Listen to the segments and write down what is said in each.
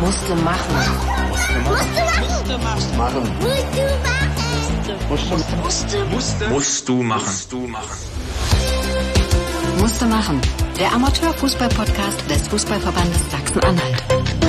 Musste machen. Musst du machen. Musste machen. Der Amateurfußball-Podcast des Fußballverbandes Sachsen-Anhalt.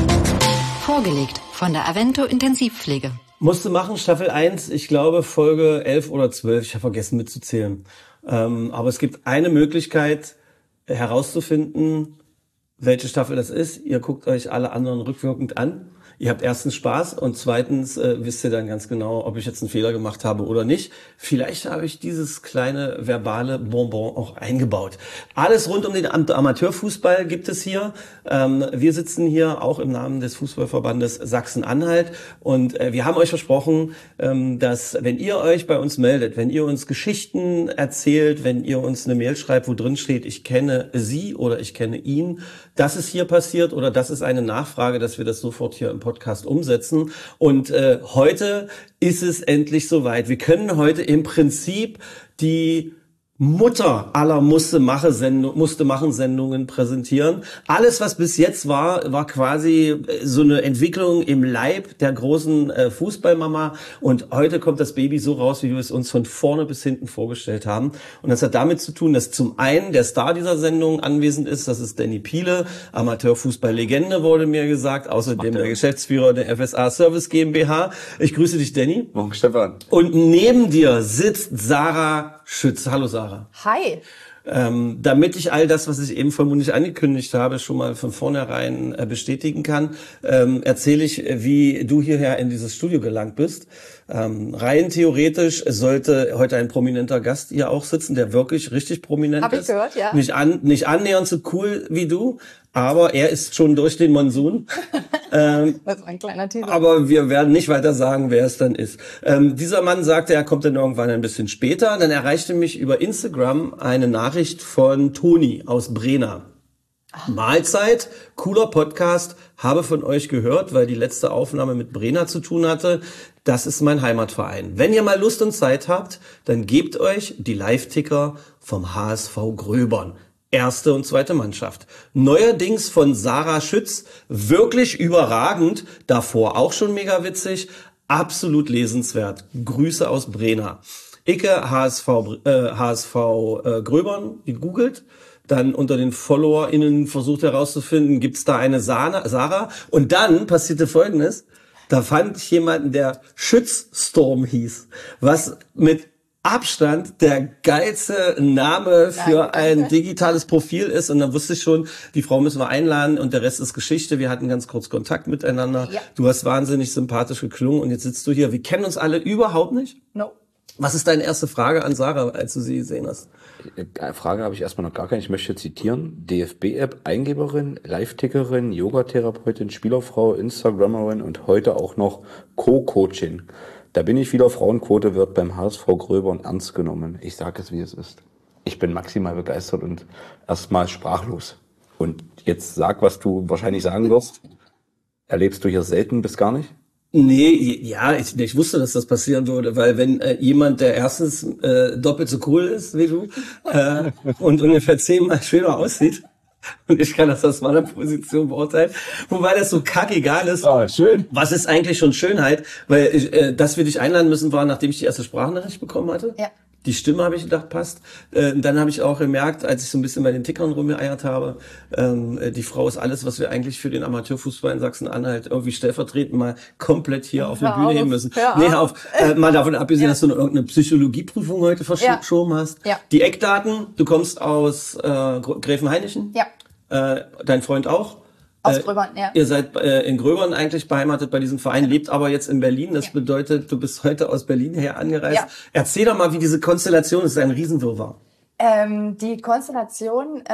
Vorgelegt von der Avento Intensivpflege. Musste machen, Staffel 1, ich glaube Folge 11 oder 12, ich habe vergessen mitzuzählen. Aber es gibt eine Möglichkeit herauszufinden, welche Staffel das ist. Ihr guckt euch alle anderen rückwirkend an. Ihr habt erstens Spaß und zweitens wisst ihr dann ganz genau, ob ich jetzt einen Fehler gemacht habe oder nicht. Vielleicht habe ich dieses kleine verbale Bonbon auch eingebaut. Alles rund um den Amateurfußball gibt es hier. Wir sitzen hier auch im Namen des Fußballverbandes Sachsen-Anhalt und wir haben euch versprochen, dass wenn ihr euch bei uns meldet, wenn ihr uns Geschichten erzählt, wenn ihr uns eine Mail schreibt, wo drin steht, ich kenne Sie oder ich kenne ihn, das ist hier passiert oder das ist eine Nachfrage, dass wir das sofort hier im Podcast umsetzen. Und heute ist es endlich soweit. Wir können heute im Prinzip die Mutter aller Musste-machen-Sendungen präsentieren. Alles, was bis jetzt war quasi so eine Entwicklung im Leib der großen Fußballmama. Und heute kommt das Baby so raus, wie wir es uns von vorne bis hinten vorgestellt haben. Und das hat damit zu tun, dass zum einen der Star dieser Sendung anwesend ist. Das ist Danny Piele, Amateurfußball-Legende, wurde mir gesagt. Außerdem der Geschäftsführer der FSA Service GmbH. Ich grüße dich, Danny. Morgen, Stefan. Und neben dir sitzt Sarah Schütz. Hallo, Sarah. Hi. Damit ich all das, was ich eben vermutlich angekündigt habe, schon mal von vornherein bestätigen kann, erzähle ich, wie du hierher in dieses Studio gelangt bist. Rein theoretisch sollte heute ein prominenter Gast hier auch sitzen, der wirklich richtig prominent ist. Hab ich gehört, ja. Nicht annähernd so cool wie du, aber er ist schon durch den Monsun. Das ist ein kleiner Teaser. Aber wir werden nicht weiter sagen, wer es dann ist. Dieser Mann sagte, er kommt dann irgendwann ein bisschen später. Dann erreichte mich über Instagram eine Nachricht von Toni aus Brena. Mahlzeit, cooler Podcast, habe von euch gehört, weil die letzte Aufnahme mit Brena zu tun hatte. Das ist mein Heimatverein. Wenn ihr mal Lust und Zeit habt, dann gebt euch die Live-Ticker vom HSV Gröbern. Erste und zweite Mannschaft. Neuerdings von Sarah Schütz, wirklich überragend, davor auch schon mega witzig, absolut lesenswert. Grüße aus Brena. Icke HSV Gröbern, gegoogelt, dann unter den FollowerInnen versucht herauszufinden, gibt's da eine Sarah? Und dann passierte Folgendes, da fand ich jemanden, der Schützstorm hieß, was mit Abstand der geilste Name für ein digitales Profil ist. Und dann wusste ich schon, die Frau müssen wir einladen und der Rest ist Geschichte. Wir hatten ganz kurz Kontakt miteinander. Ja. Du hast wahnsinnig sympathisch geklungen und jetzt sitzt du hier. Wir kennen uns alle überhaupt nicht. No. Was ist deine erste Frage an Sarah, als du sie gesehen hast? Frage habe ich erstmal noch gar keine. Ich möchte zitieren. DFB-App, Eingeberin, Live-Tickerin, Yogatherapeutin, Spielerfrau, Instagrammerin und heute auch noch Co-Coaching. Da bin ich wieder, Frauenquote wird beim HSV Gröbern ernst genommen. Ich sage es, wie es ist. Ich bin maximal begeistert und erstmal sprachlos. Und jetzt sag, was du wahrscheinlich sagen wirst. Erlebst du hier selten bis gar nicht? Nee, ja, ich wusste, dass das passieren würde, weil wenn jemand, der erstens doppelt so cool ist wie du und ungefähr 10-mal schöner aussieht, und ich kann das aus meiner Position beurteilen. Wobei das so kackegal ist. Ah, schön. Was ist eigentlich schon Schönheit? Weil, dass wir dich einladen müssen, war, nachdem ich die erste Sprachnachricht bekommen hatte. Ja. Die Stimme, habe ich gedacht, passt. Dann habe ich auch gemerkt, als ich so ein bisschen bei den Tickern rumgeeiert habe, die Frau ist alles, was wir eigentlich für den Amateurfußball in Sachsen-Anhalt irgendwie stellvertretend mal komplett hier auf die Bühne heben müssen. Mal davon abgesehen, dass du noch irgendeine Psychologieprüfung heute verschoben hast. Ja. Die Eckdaten, du kommst aus Gräfenhainichen. Ja. Dein Freund auch. Aus Gröbern, ja. Ihr seid in Gröbern eigentlich beheimatet bei diesem Verein, lebt aber jetzt in Berlin. Das bedeutet, du bist heute aus Berlin her angereist. Ja. Erzähl doch mal, wie diese Konstellation ist, ein Riesenwirrwarr. Die Konstellation,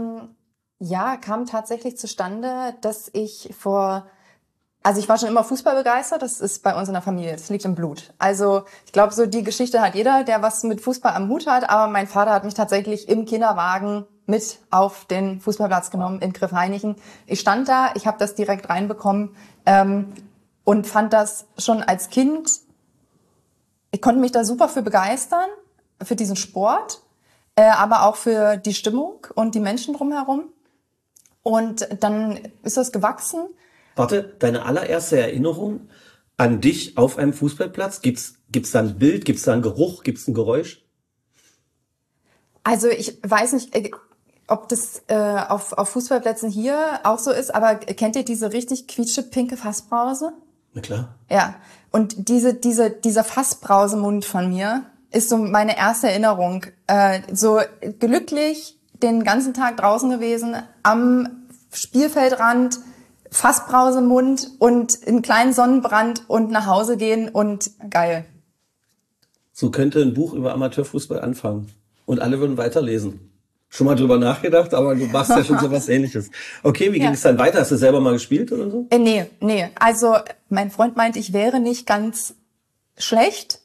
kam tatsächlich zustande, dass ich ich war schon immer Fußball begeistert, das ist bei uns in der Familie, das liegt im Blut. Also ich glaube, so die Geschichte hat jeder, der was mit Fußball am Hut hat, aber mein Vater hat mich tatsächlich im Kinderwagen mit auf den Fußballplatz genommen in Gräfenhainichen. Ich stand da, ich habe das direkt reinbekommen und fand das schon als Kind, ich konnte mich da super für begeistern, für diesen Sport, aber auch für die Stimmung und die Menschen drumherum. Und dann ist das gewachsen Warte, deine allererste Erinnerung an dich auf einem Fußballplatz? Gibt's da ein Bild? Gibt's da einen Geruch? Gibt's ein Geräusch? Also ich weiß nicht, ob das auf Fußballplätzen hier auch so ist, aber kennt ihr diese richtig quietschepinke Fassbrause? Na klar. Ja, und dieser Fassbrausemund von mir ist so meine erste Erinnerung. So glücklich den ganzen Tag draußen gewesen, am Spielfeldrand, Fassbrausemund und einen kleinen Sonnenbrand und nach Hause gehen und geil. So könnte ein Buch über Amateurfußball anfangen. Und alle würden weiterlesen. Schon mal drüber nachgedacht, aber du machst ja schon so was Ähnliches. Okay, wie ging es dann weiter? Hast du selber mal gespielt oder so? Nee. Also mein Freund meint, ich wäre nicht ganz schlecht.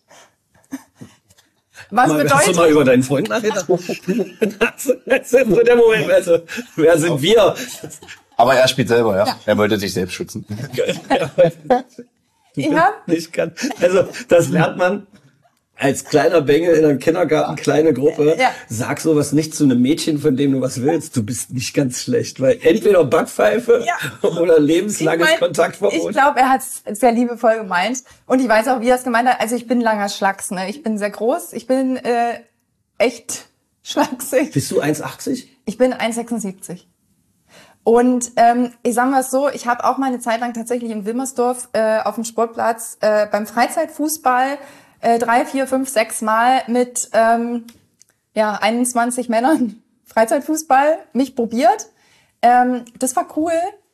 Was bedeutet? Hast du mal über deinen Freund nachgedacht? Das ist so der Moment. Also, wer sind wir? Aber er spielt selber, ja. Er wollte sich selbst schützen. Ja. Nicht kann. Also, das lernt man als kleiner Bengel in einem Kindergarten, kleine Gruppe. Ja. Sag sowas nicht zu einem Mädchen, von dem du was willst. Du bist nicht ganz schlecht, weil entweder Backpfeife oder lebenslanges Kontaktverbot. Ich glaube, er hat es sehr liebevoll gemeint. Und ich weiß auch, wie er es gemeint hat. Also ich bin langer Schlacks, ne? Ich bin sehr groß. Ich bin echt schlaksig. Bist du 1,80? Ich bin 1,76. Und ich sage mal so, ich habe auch mal eine Zeit lang tatsächlich in Wilmersdorf auf dem Sportplatz beim Freizeitfußball 3, 4, 5, 6 Mal mit 21 Männern Freizeitfußball mich probiert. Das war cool.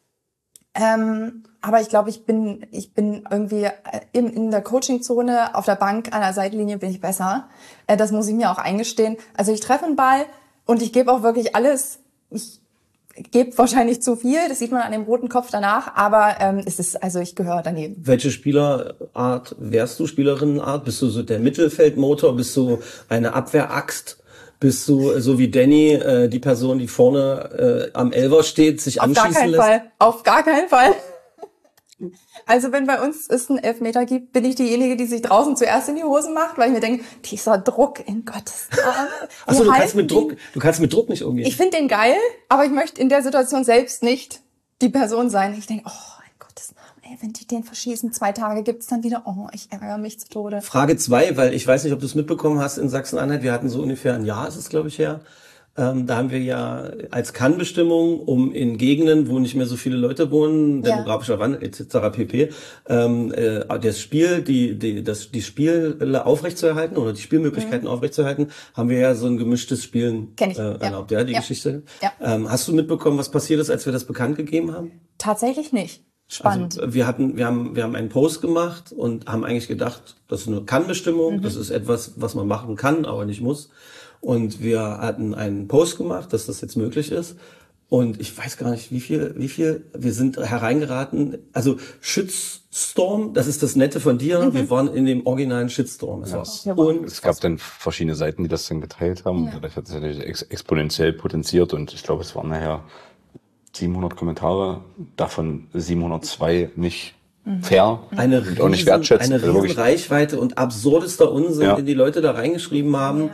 Aber ich glaube, ich bin irgendwie in der Coachingzone auf der Bank an der Seitenlinie bin ich besser. Das muss ich mir auch eingestehen. Also ich treffe einen Ball und ich gebe auch wirklich alles. Ich gebe wahrscheinlich zu viel, das sieht man an dem roten Kopf danach, aber ich gehöre daneben. Welche Spielerart wärst du, Spielerinnenart? Bist du so der Mittelfeldmotor? Bist du eine Abwehraxt? Bist du so wie Danny, die Person, die vorne am Elfer steht, sich anschießen lässt? Auf gar keinen Fall. Also wenn bei uns es einen Elfmeter gibt, bin ich diejenige, die sich draußen zuerst in die Hosen macht, weil ich mir denke, dieser Druck in Gottes Namen. Achso, du kannst mit Druck nicht umgehen. Ich finde den geil, aber ich möchte in der Situation selbst nicht die Person sein. Ich denke, oh, in Gottes Namen, ey, wenn die den verschießen, 2 Tage gibt's dann wieder, oh, ich ärgere mich zu Tode. Frage 2, weil ich weiß nicht, ob du es mitbekommen hast in Sachsen-Anhalt. Wir hatten so ungefähr ein Jahr, ist es glaube ich her. Da haben wir ja als Kann-Bestimmung, um in Gegenden, wo nicht mehr so viele Leute wohnen, demografischer Wandel etc. pp, das Spiel, die Spiele aufrechtzuerhalten oder die Spielmöglichkeiten aufrechtzuerhalten, haben wir ja so ein gemischtes Spielen erlaubt. Ja, die Geschichte. Ja. Hast du mitbekommen, was passiert ist, als wir das bekannt gegeben haben? Tatsächlich nicht. Spannend. Also wir haben einen Post gemacht und haben eigentlich gedacht, das ist eine Kann-Bestimmung, das ist etwas, was man machen kann, aber nicht muss. Und wir hatten einen Post gemacht, dass das jetzt möglich ist. Und ich weiß gar nicht, wie viel, wir sind hereingeraten. Also Shitstorm, das ist das Nette von dir. Wir waren in dem originalen Shitstorm. Und es gab dann verschiedene Seiten, die das dann geteilt haben. Ja. Das hat sich exponentiell potenziert und ich glaube, es waren nachher 700 Kommentare, davon 702 nicht fair und auch nicht wertschätzend. Eine riesen Reichweite und absurdester Unsinn, den die Leute da reingeschrieben haben.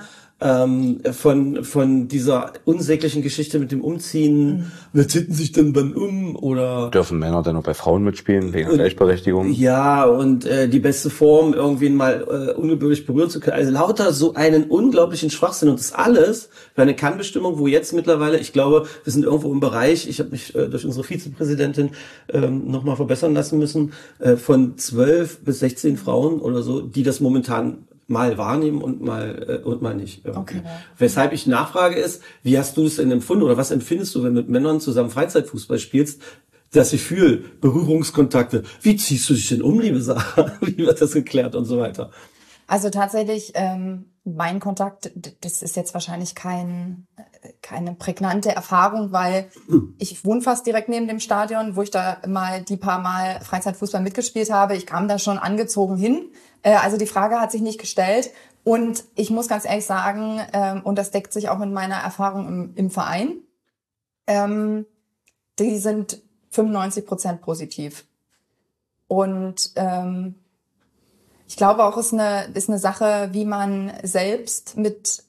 Von dieser unsäglichen Geschichte mit dem Umziehen, wer zitten sich denn dann um, oder dürfen Männer dann auch bei Frauen mitspielen, wegen Gleichberechtigung? Ja, und die beste Form, irgendwen mal ungebührlich berühren zu können. Also lauter so einen unglaublichen Schwachsinn und das alles für eine Kann-Bestimmung, wo jetzt mittlerweile, ich glaube, wir sind irgendwo im Bereich, ich habe mich durch unsere Vizepräsidentin nochmal verbessern lassen müssen, von 12 bis 16 Frauen oder so, die das momentan mal wahrnehmen und mal nicht. Okay. Weshalb ich nachfrage ist, wie hast du es denn empfunden oder was empfindest du, wenn du mit Männern zusammen Freizeitfußball spielst, dass ich fühle, Berührungskontakte, wie ziehst du dich denn um, liebe Sarah? Wie wird das geklärt und so weiter? Also tatsächlich, mein Kontakt, das ist jetzt wahrscheinlich keine prägnante Erfahrung, weil ich wohne fast direkt neben dem Stadion, wo ich da mal die paar Mal Freizeitfußball mitgespielt habe. Ich kam da schon angezogen hin. Also die Frage hat sich nicht gestellt. Und ich muss ganz ehrlich sagen, und das deckt sich auch mit meiner Erfahrung im Verein, die sind 95% positiv. Und ich glaube auch, ist eine Sache, wie man selbst mit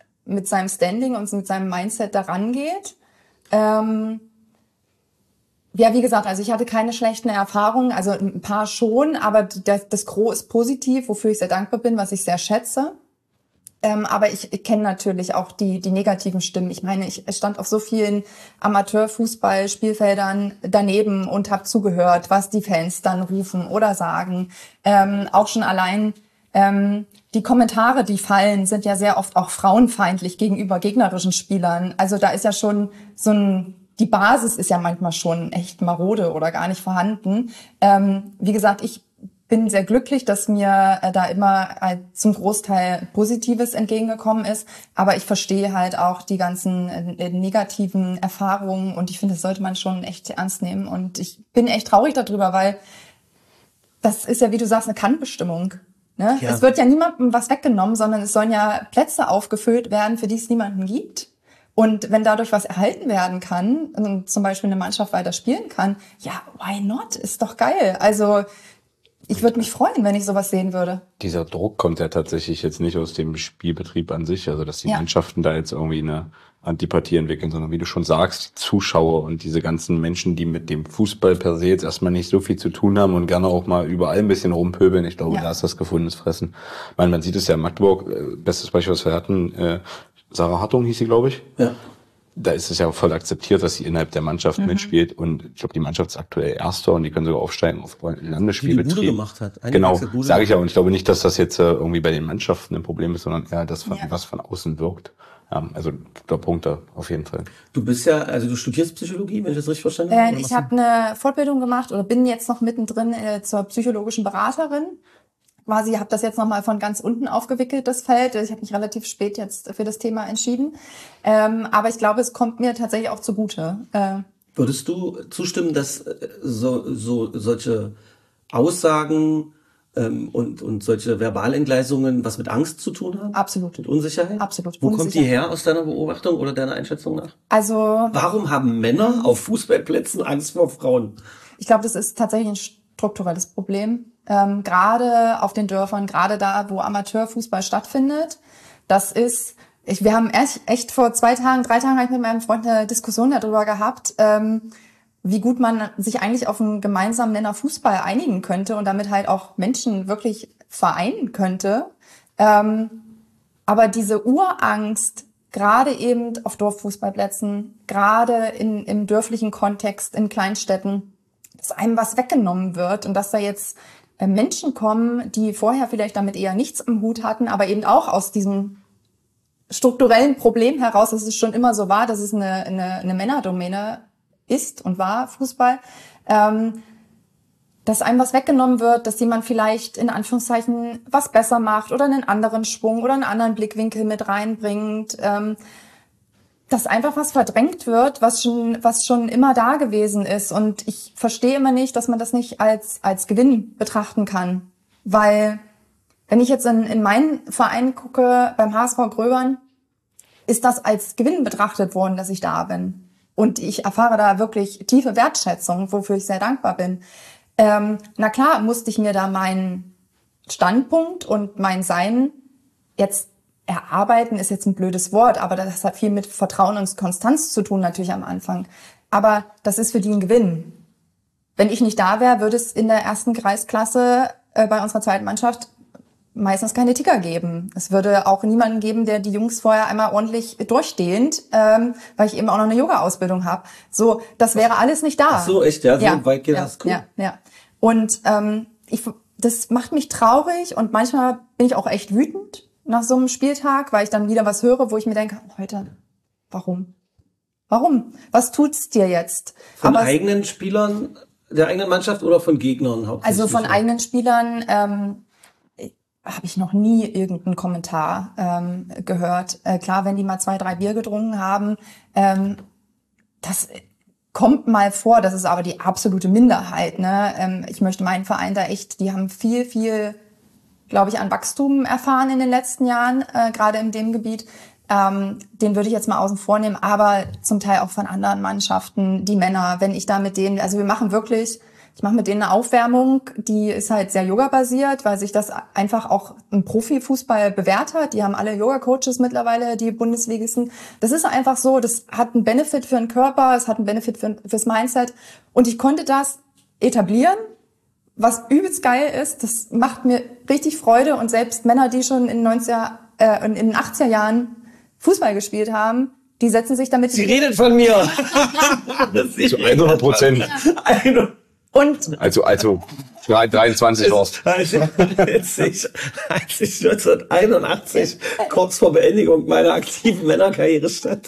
seinem Standing und mit seinem Mindset daran geht. Ja, wie gesagt, also ich hatte keine schlechten Erfahrungen, also ein paar schon, aber das Gros ist positiv, wofür ich sehr dankbar bin, was ich sehr schätze. Aber ich kenne natürlich auch die negativen Stimmen. Ich meine, ich stand auf so vielen Amateurfußballspielfeldern daneben und habe zugehört, was die Fans dann rufen oder sagen. Auch schon allein die Kommentare, die fallen, sind ja sehr oft auch frauenfeindlich gegenüber gegnerischen Spielern. Also da ist ja schon die Basis ist ja manchmal schon echt marode oder gar nicht vorhanden. Wie gesagt, ich bin sehr glücklich, dass mir da immer zum Großteil Positives entgegengekommen ist. Aber ich verstehe halt auch die ganzen negativen Erfahrungen und ich finde, das sollte man schon echt ernst nehmen. Und ich bin echt traurig darüber, weil das ist ja, wie du sagst, eine Kannbestimmung. Ne? Ja. Es wird ja niemandem was weggenommen, sondern es sollen ja Plätze aufgefüllt werden, für die es niemanden gibt. Und wenn dadurch was erhalten werden kann, und zum Beispiel eine Mannschaft weiter spielen kann, ja, why not? Ist doch geil. Also ich würde mich freuen, wenn ich sowas sehen würde. Dieser Druck kommt ja tatsächlich jetzt nicht aus dem Spielbetrieb an sich, also dass die Mannschaften da jetzt irgendwie eine Antipathie entwickeln, sondern wie du schon sagst, die Zuschauer und diese ganzen Menschen, die mit dem Fußball per se jetzt erstmal nicht so viel zu tun haben und gerne auch mal überall ein bisschen rumpöbeln. Ich glaube, da ist das gefundenes Fressen. Ich meine, man sieht es ja in Magdeburg, bestes Beispiel, was wir hatten, Sarah Hartung hieß sie, glaube ich. Ja. Da ist es ja voll akzeptiert, dass sie innerhalb der Mannschaft mitspielt und ich glaube, die Mannschaft ist aktuell Erster und die können sogar aufsteigen auf Landesspielbetrieb. Die Bude gemacht hat. Genau, sage ich ja, und ich glaube nicht, dass das jetzt irgendwie bei den Mannschaften ein Problem ist, sondern eher das, was von außen wirkt. Ja, also der Punkt da auf jeden Fall. Du bist ja, also du studierst Psychologie, wenn ich das richtig verstanden habe? Ich habe eine Fortbildung gemacht oder bin jetzt noch mittendrin zur psychologischen Beraterin. Quasi habe das jetzt nochmal von ganz unten aufgewickelt, das Feld. Ich habe mich relativ spät jetzt für das Thema entschieden. Aber ich glaube, es kommt mir tatsächlich auch zugute. Würdest du zustimmen, dass solche Aussagen und solche Verbalentgleisungen was mit Angst zu tun haben? Absolut. Mit Unsicherheit? Absolut. Wo kommt die her aus deiner Beobachtung oder deiner Einschätzung nach? Also, warum haben Männer auf Fußballplätzen Angst vor Frauen? Ich glaube, das ist tatsächlich ein strukturelles Problem. Gerade auf den Dörfern, gerade da, wo Amateurfußball stattfindet. Wir haben echt vor 3 Tagen habe ich mit meinem Freund eine Diskussion darüber gehabt, wie gut man sich eigentlich auf einen gemeinsamen Nenner Fußball einigen könnte und damit halt auch Menschen wirklich vereinen könnte. Aber diese Urangst, gerade eben auf Dorffußballplätzen, gerade im dörflichen Kontext, in Kleinstädten, dass einem was weggenommen wird und dass da jetzt Menschen kommen, die vorher vielleicht damit eher nichts im Hut hatten, aber eben auch aus diesem strukturellen Problem heraus, dass es schon immer so war, dass es eine Männerdomäne ist und war, Fußball, dass einem was weggenommen wird, dass jemand vielleicht in Anführungszeichen was besser macht oder einen anderen Schwung oder einen anderen Blickwinkel mit reinbringt, dass einfach was verdrängt wird, was schon immer da gewesen ist. Und ich verstehe immer nicht, dass man das nicht als Gewinn betrachten kann. Weil, wenn ich jetzt in meinen Verein gucke, beim HSV Gröbern, ist das als Gewinn betrachtet worden, dass ich da bin. Und ich erfahre da wirklich tiefe Wertschätzung, wofür ich sehr dankbar bin. Na klar, musste ich mir da meinen Standpunkt und mein Sein jetzt erarbeiten, ist jetzt ein blödes Wort, aber das hat viel mit Vertrauen und Konstanz zu tun natürlich am Anfang. Aber das ist für die ein Gewinn. Wenn ich nicht da wäre, würde es in der ersten Kreisklasse bei unserer zweiten Mannschaft meistens keine Ticker geben. Es würde auch niemanden geben, der die Jungs vorher einmal ordentlich durchdehnt, weil ich eben auch noch eine Yoga-Ausbildung habe. So, das wäre alles nicht da. Ach so, echt? Ja, so weit geht das. Cool. Ja. Und das macht mich traurig und manchmal bin ich auch echt wütend nach so einem Spieltag, weil ich dann wieder was höre, wo ich mir denke, heute, warum? Was tut's dir jetzt? Von eigenen Spielern der eigenen Mannschaft oder von Gegnern hauptsächlich? Also von eigenen Spielern habe ich noch nie irgendeinen Kommentar gehört. Klar, wenn die mal 2, 3 Bier getrunken haben, das kommt mal vor, das ist aber die absolute Minderheit. Ne? Ich möchte meinen Verein da echt, die haben viel, glaube ich, an Wachstum erfahren in den letzten Jahren, gerade in dem Gebiet. Den würde ich jetzt mal außen vor nehmen, aber zum Teil auch von anderen Mannschaften, die Männer, wenn ich da mit denen, also wir machen wirklich Ich mache mit denen eine Aufwärmung, die ist halt sehr Yoga-basiert, weil sich das einfach auch im Profifußball bewährt hat. Die haben alle Yoga-Coaches mittlerweile, die Bundesligisten. Das ist einfach so, das hat einen Benefit für den Körper, es hat einen Benefit fürs Mindset. Und ich konnte das etablieren, was übelst geil ist. Das macht mir richtig Freude. Und selbst Männer, die schon in den 80er Jahren Fußball gespielt haben, die setzen sich damit... Sie redet von mir! Zu 100%. Und Also 23 warst. Als ich 1981 kurz vor Beendigung meiner aktiven Männerkarriere stand.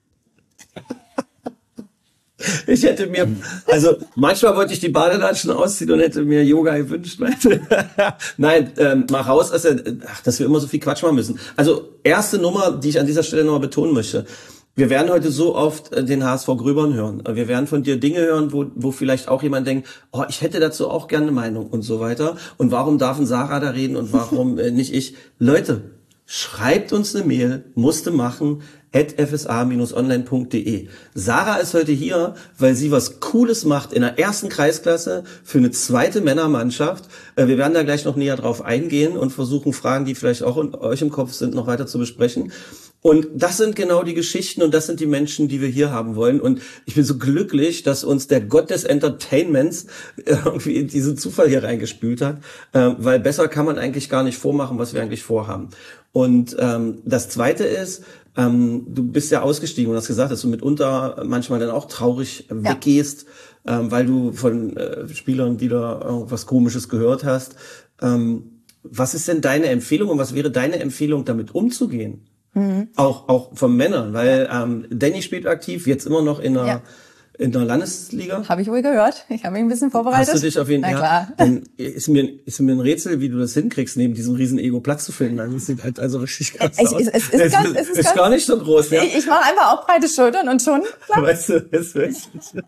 Ich hätte mir, also manchmal wollte ich die Badelatschen ausziehen und hätte mir Yoga gewünscht. Nein, mal raus, dass wir immer so viel Quatsch machen müssen. Also erste Nummer, die ich an dieser Stelle nochmal betonen möchte. Wir werden heute so oft den HSV grübern hören. Wir werden von dir Dinge hören, wo vielleicht auch jemand denkt, oh, ich hätte dazu auch gerne eine Meinung und so weiter. Und warum darf ein Sarah da reden und warum nicht ich? Leute, schreibt uns eine Mail, musste machen, @fsa-online.de. Sarah ist heute hier, weil sie was Cooles macht in der ersten Kreisklasse für eine zweite Männermannschaft. Wir werden da gleich noch näher drauf eingehen und versuchen, Fragen, die vielleicht auch in euch im Kopf sind, noch weiter zu besprechen. Und das sind genau die Geschichten und das sind die Menschen, die wir hier haben wollen. Und ich bin so glücklich, dass uns der Gott des Entertainments irgendwie in diesen Zufall hier reingespült hat, weil besser kann man eigentlich gar nicht vormachen, was wir eigentlich vorhaben. Und das Zweite ist, du bist ja ausgestiegen und hast gesagt, dass du mitunter manchmal dann auch traurig weggehst, weil du von Spielern wieder irgendwas Komisches gehört hast. Was ist denn deine Empfehlung und was wäre deine Empfehlung, damit umzugehen? Auch von Männern, weil Danny spielt aktiv, jetzt immer noch in der Landesliga. habe ich wohl gehört. Ich habe mich ein bisschen vorbereitet. Hast du dich auf jeden Fall? Na klar. Dann ist mir ein Rätsel, wie du das hinkriegst, neben diesem riesen Ego Platz zu finden. Das sieht halt also richtig krass aus. Es ist gar nicht so groß, ja. Ich mache einfach auch breite Schultern und schon. Klar. Weißt du, das ist wirklich.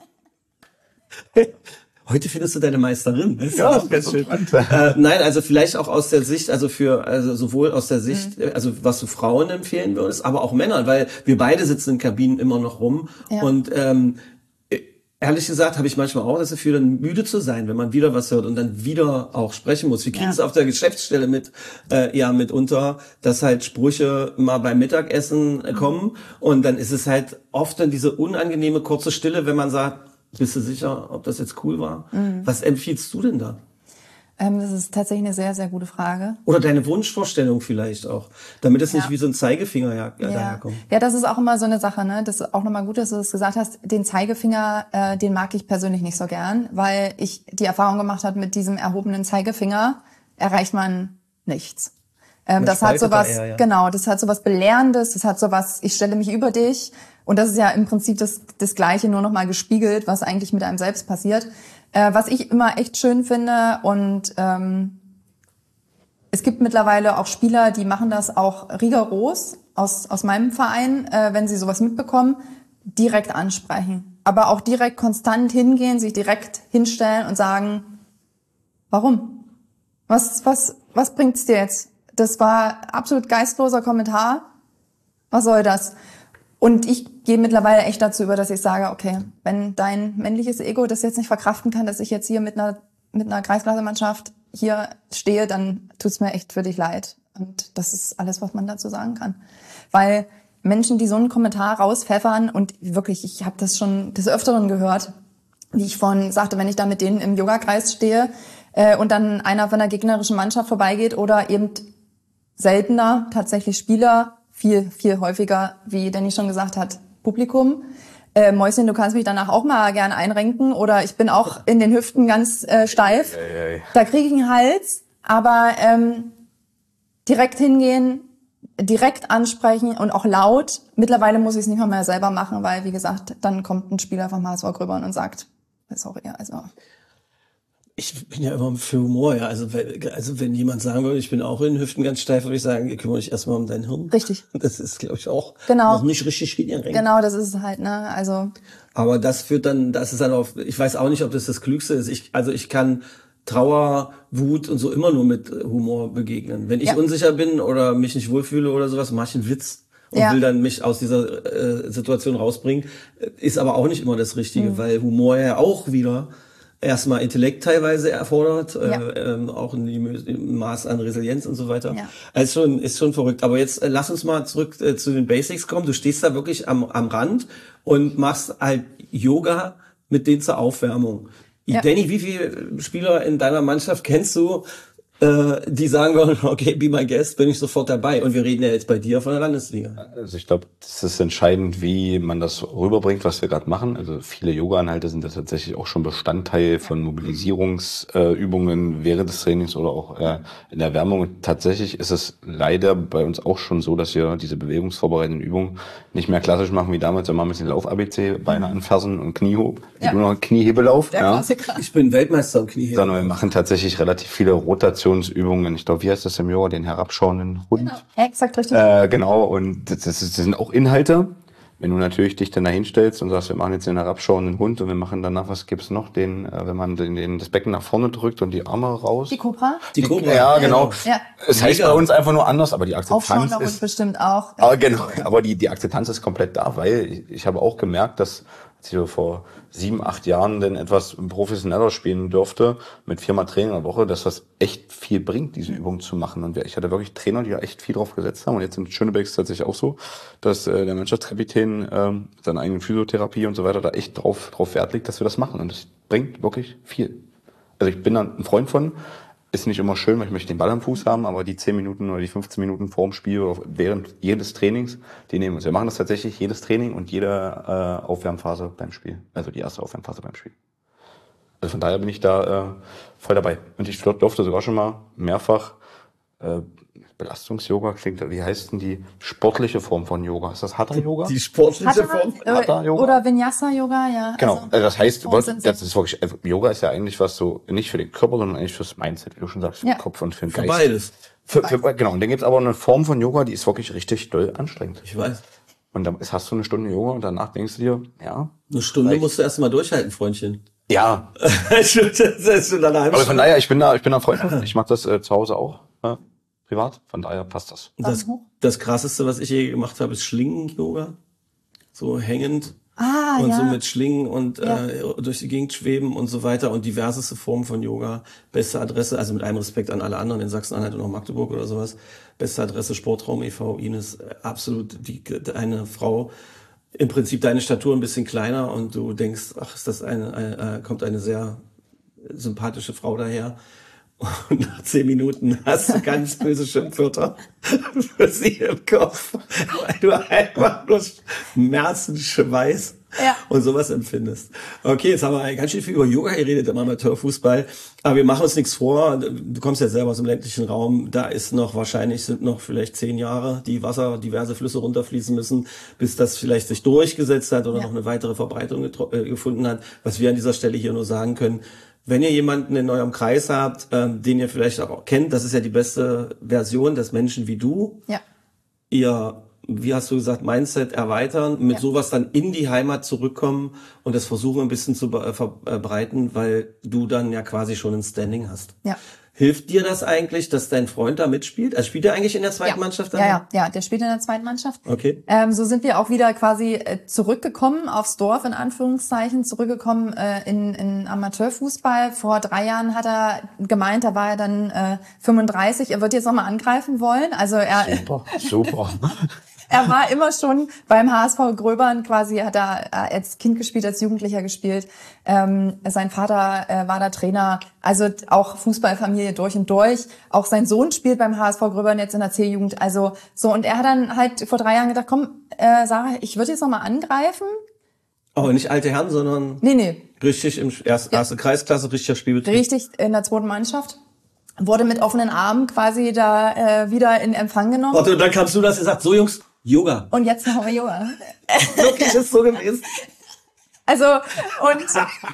Heute findest du deine Meisterin. Das ist Ja, auch ganz schön. Nein, also vielleicht auch aus der Sicht, also sowohl aus der Sicht, also was du Frauen empfehlen würdest, aber auch Männern, weil wir beide sitzen in Kabinen immer noch rum. Ja. Und ehrlich gesagt habe ich manchmal auch das Gefühl, dann müde zu sein, wenn man wieder was hört und dann wieder auch sprechen muss. Wir kriegen es auf der Geschäftsstelle mitunter, dass halt Sprüche mal beim Mittagessen kommen und dann ist es halt oft dann diese unangenehme kurze Stille, wenn man sagt, bist du sicher, ob das jetzt cool war? Was empfiehlst du denn da? Das ist tatsächlich eine sehr, sehr gute Frage. Oder deine Wunschvorstellung vielleicht auch, damit es nicht wie so ein Zeigefinger daherkommt. Ja, das ist auch immer so eine Sache, ne? Das ist auch nochmal gut, dass du das gesagt hast. Den Zeigefinger, den mag ich persönlich nicht so gern, weil ich die Erfahrung gemacht habe, mit diesem erhobenen Zeigefinger erreicht man nichts. Das hat sowas, genau, das hat sowas Belehrendes, das hat sowas, ich stelle mich über dich. Und das ist ja im Prinzip das Gleiche, nur noch mal gespiegelt, was eigentlich mit einem selbst passiert. Was ich immer echt schön finde und es gibt mittlerweile auch Spieler, die machen das auch rigoros aus meinem Verein, wenn sie sowas mitbekommen, direkt ansprechen. Aber auch direkt konstant hingehen, sich direkt hinstellen und sagen, warum? Was bringt's dir jetzt? Das war absolut geistloser Kommentar. Was soll das? Und ich gehe mittlerweile echt dazu über, dass ich sage, okay, wenn dein männliches Ego das jetzt nicht verkraften kann, dass ich jetzt hier mit einer Kreisklasse-Mannschaft hier stehe, dann tut's mir echt für dich leid. Und das ist alles, was man dazu sagen kann. Weil Menschen, die so einen Kommentar rauspfeffern und wirklich, ich habe das schon des Öfteren gehört, wie ich vorhin sagte, wenn ich da mit denen im Yogakreis stehe und dann einer von der gegnerischen Mannschaft vorbeigeht oder eben seltener tatsächlich Spieler, viel, viel häufiger, wie Danny schon gesagt hat, Publikum. Mäuschen, du kannst mich danach auch mal gern einrenken oder ich bin auch in den Hüften ganz steif. Da kriege ich einen Hals, aber direkt hingehen, direkt ansprechen und auch laut. Mittlerweile muss ich es nicht mal mehr selber machen, weil, wie gesagt, dann kommt ein Spieler vom HSV rüber und sagt, sorry, also... Ich bin ja immer für Humor, ja. Also wenn jemand sagen würde, ich bin auch in den Hüften ganz steif, würde ich sagen, kümmere dich erstmal um dein Hirn. Richtig. Das ist, glaube ich, auch noch nicht richtig renken. Genau, das ist es halt, ne? Also. Aber das ist dann auf, ich weiß auch nicht, ob das Klügste ist. Ich kann Trauer, Wut und so immer nur mit Humor begegnen. Wenn ich unsicher bin oder mich nicht wohlfühle oder sowas, mache ich einen Witz und will dann mich aus dieser Situation rausbringen. Ist aber auch nicht immer das Richtige, weil Humor ja auch wieder erstmal Intellekt teilweise erfordert, auch ein Maß an Resilienz und so weiter. Ja. Also ist schon verrückt. Aber jetzt lass uns mal zurück zu den Basics kommen. Du stehst da wirklich am Rand und machst halt Yoga mit denen zur Aufwärmung. Ja. Danny, wie viele Spieler in deiner Mannschaft kennst du, die sagen wollen, okay, be my guest, bin ich sofort dabei. Und wir reden ja jetzt bei dir von der Landesliga. Also ich glaube, das ist entscheidend, wie man das rüberbringt, was wir gerade machen. Also viele Yoga-Inhalte sind das tatsächlich auch schon Bestandteil von Mobilisierungsübungen während des Trainings oder auch in der Erwärmung. Und tatsächlich ist es leider bei uns auch schon so, dass wir diese bewegungsvorbereitenden Übungen nicht mehr klassisch machen wie damals. Wir machen ein bisschen Lauf-ABC, Beine anfassen und Kniehob. Ja. Nur noch Kniehebelauf. Der Klassiker. Ich bin Weltmeister im Knieheben. Sondern wir machen tatsächlich relativ viele Rotationsübungen. Ich glaube, wie heißt das im Yoga? Den herabschauenden Hund. Genau. Exakt richtig. Genau, und das sind auch Inhalte. Wenn du natürlich dich dann da hinstellst und sagst, wir machen jetzt den herabschauenden Hund und wir machen danach, was gibt's noch? Wenn man das Becken nach vorne drückt und die Arme raus. Die Cobra. Die Cobra. Ja, genau. Ja. Es heißt bei uns einfach nur anders, aber die Aufschauender Akzeptanz Hund ist... bestimmt auch. Genau, aber die Akzeptanz ist komplett da, weil ich habe auch gemerkt, dass als ich so vor 7, 8 Jahren dann etwas professioneller spielen durfte, mit 4-mal Training in der Woche, dass das echt viel bringt, diese Übung zu machen. Und ich hatte wirklich Trainer, die da echt viel drauf gesetzt haben. Und jetzt in Schöneberg ist es tatsächlich auch so, dass der Mannschaftskapitän mit seiner eigenen Physiotherapie und so weiter da echt drauf Wert legt, dass wir das machen. Und das bringt wirklich viel. Also ich bin da ein Freund von. Ist nicht immer schön, weil ich möchte den Ball am Fuß haben, aber die 10 Minuten oder die 15 Minuten vorm Spiel oder während jedes Trainings, die nehmen wir. Wir machen das tatsächlich jedes Training und jede Aufwärmphase beim Spiel. Also die erste Aufwärmphase beim Spiel. Also von daher bin ich da voll dabei. Und ich durfte sogar schon mal mehrfach Belastungs-Yoga klingt, wie heißt denn die sportliche Form von Yoga? Ist das Hatha-Yoga? Die sportliche Form. Hatha-Yoga? Oder Vinyasa-Yoga, ja. Genau, also das heißt, Grundsätzlich. das ist wirklich, also Yoga ist ja eigentlich was so, nicht für den Körper, sondern eigentlich fürs Mindset, wie du schon sagst, für Ja. den Kopf und für den Für Geist. beides. Genau, und dann gibt's aber eine Form von Yoga, die ist wirklich richtig doll anstrengend. Ich weiß. Und dann hast du eine Stunde Yoga und danach denkst du dir, ja. Eine Stunde Vielleicht. musst du erst mal durchhalten, Freundchen. Ja, Das ist schon eine halbe aber von Stunde. daher, ich bin da Freund. Ich mache das zu Hause auch, privat, von daher passt das. Das Krasseste, was ich je gemacht habe, ist Schlingen-Yoga. So hängend und ja. so mit Schlingen und Ja. durch die Gegend schweben und so weiter und diverseste Formen von Yoga. Beste Adresse, also mit allem Respekt an alle anderen in Sachsen-Anhalt und auch Magdeburg oder sowas. Beste Adresse Sportraum e.V. Ines, absolut eine Frau, im Prinzip deine Statur ein bisschen kleiner und du denkst, ach, ist das kommt eine sehr sympathische Frau daher. Und nach 10 Minuten hast du ganz böse Schimpfwörter für sie im Kopf, weil du einfach nur Schmerzenschweiß und sowas empfindest. Okay, jetzt haben wir ganz schön viel über Yoga geredet im Amateurfußball, aber wir machen uns nichts vor. Du kommst ja selber aus dem ländlichen Raum, da sind noch vielleicht 10 Jahre, die Wasser diverse Flüsse runterfließen müssen, bis das vielleicht sich durchgesetzt hat oder noch eine weitere Verbreitung gefunden hat. Was wir an dieser Stelle hier nur sagen können: Wenn ihr jemanden in eurem Kreis habt, den ihr vielleicht auch kennt, das ist ja die beste Version des Menschen wie du. Ja. Ihr, wie hast du gesagt, Mindset erweitern, mit sowas dann in die Heimat zurückkommen und das versuchen ein bisschen zu verbreiten, weil du dann ja quasi schon ein Standing hast. Ja. Hilft dir das eigentlich, dass dein Freund da mitspielt? Also spielt er eigentlich in der zweiten Mannschaft dann? Ja, der spielt in der zweiten Mannschaft. Okay. So sind wir auch wieder quasi zurückgekommen aufs Dorf, in Anführungszeichen, zurückgekommen in Amateurfußball. Vor 3 Jahren hat er gemeint, da war er dann 35, er wird jetzt nochmal angreifen wollen. Also Super. er war immer schon beim HSV Gröbern quasi, hat er als Kind gespielt, als Jugendlicher gespielt. Sein Vater war da Trainer, also auch Fußballfamilie durch und durch. Auch sein Sohn spielt beim HSV Gröbern jetzt in der C-Jugend. Also so, und er hat dann halt vor 3 Jahren gedacht, komm, Sarah, ich würde jetzt nochmal angreifen. Aber nicht alte Herren, sondern Nee. richtig im erste Kreisklasse, richtiger Spielbetrieb. Richtig in der zweiten Mannschaft. Wurde mit offenen Armen quasi da wieder in Empfang genommen. Und dann kamst du, dass ihr sagt, so Jungs, Yoga. Und jetzt machen wir Yoga. Wirklich ist so gewesen. Also, und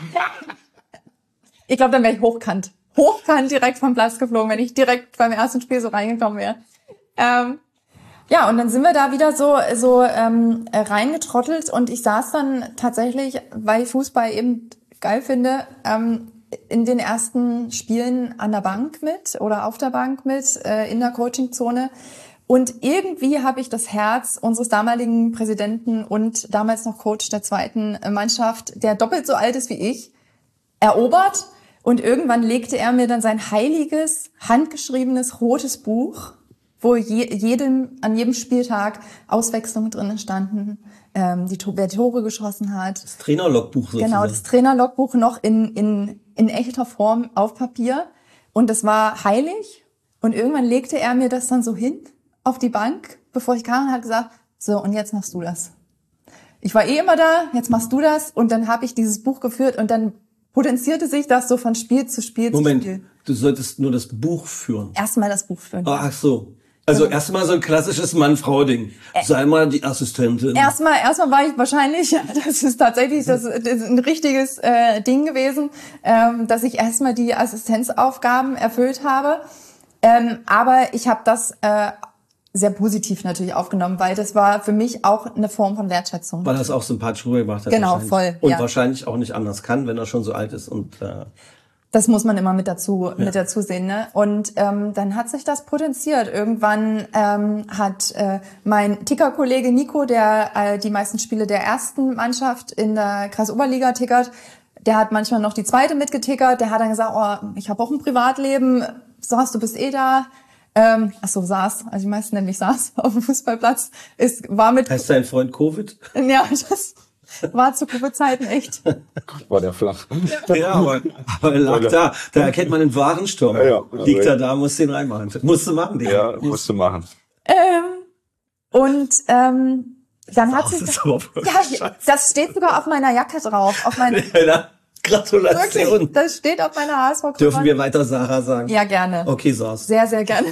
ich glaube, dann wäre ich hochkant. Hochkant direkt vom Platz geflogen, wenn ich direkt beim ersten Spiel so reingekommen wäre. Ja, und dann sind wir da wieder so reingetrottelt und ich saß dann tatsächlich, weil ich Fußball eben geil finde, in den ersten Spielen an der Bank mit oder auf der Bank mit, in der Coachingzone. Und irgendwie habe ich das Herz unseres damaligen Präsidenten und damals noch Coach der zweiten Mannschaft, der doppelt so alt ist wie ich, erobert. Und irgendwann legte er mir dann sein heiliges, handgeschriebenes rotes Buch, wo an jedem Spieltag Auswechslungen drin standen, wer Tore geschossen hat. Das Trainerlogbuch sozusagen. Genau, das Trainerlogbuch noch in echter Form auf Papier. Und das war heilig. Und irgendwann legte er mir das dann so hin auf die Bank, bevor ich kam, und hat gesagt, so, und jetzt machst du das. Ich war immer da, jetzt machst du das. Und dann habe ich dieses Buch geführt und dann potenzierte sich das so von Spiel zu Spiel zu Spiel. Moment, du solltest nur das Buch führen. Erstmal das Buch führen. Ach so. Also erstmal so ein klassisches Mann-Frau-Ding. Sei mal die Assistentin. Erstmal war ich wahrscheinlich, das ist ein richtiges Ding gewesen, dass ich erstmal die Assistenzaufgaben erfüllt habe. Aber ich habe das sehr positiv natürlich aufgenommen, weil das war für mich auch eine Form von Wertschätzung. Weil er es auch sympathisch rübergebracht hat. Genau, voll. Und wahrscheinlich auch nicht anders kann, wenn er schon so alt ist. Und das muss man immer mit dazu sehen, ne? Und dann hat sich das potenziert. Irgendwann hat mein Ticker-Kollege Nico, der die meisten Spiele der ersten Mannschaft in der Kreisoberliga tickert, der hat manchmal noch die zweite mitgetickert. Der hat dann gesagt, oh, ich habe auch ein Privatleben. Saß, du bist da. Also die meisten nennen mich Saß auf dem Fußballplatz. Heißt dein Freund Covid? Ja, das war zu Covid-Zeiten echt. War der flach. Ja, aber er lag da. Da erkennt man den wahren Sturm. Ja, liegt er da, musst du ihn reinmachen. Musst du machen, Digga. Ja, musst du machen. Dann hat sich das steht sogar auf meiner Jacke drauf. Auf meiner Gratulation. Wirklich, das steht auf meiner HSV-Karte. Dürfen wir weiter Sarah sagen? Ja, gerne. Okay, Sars. Sehr, sehr gerne.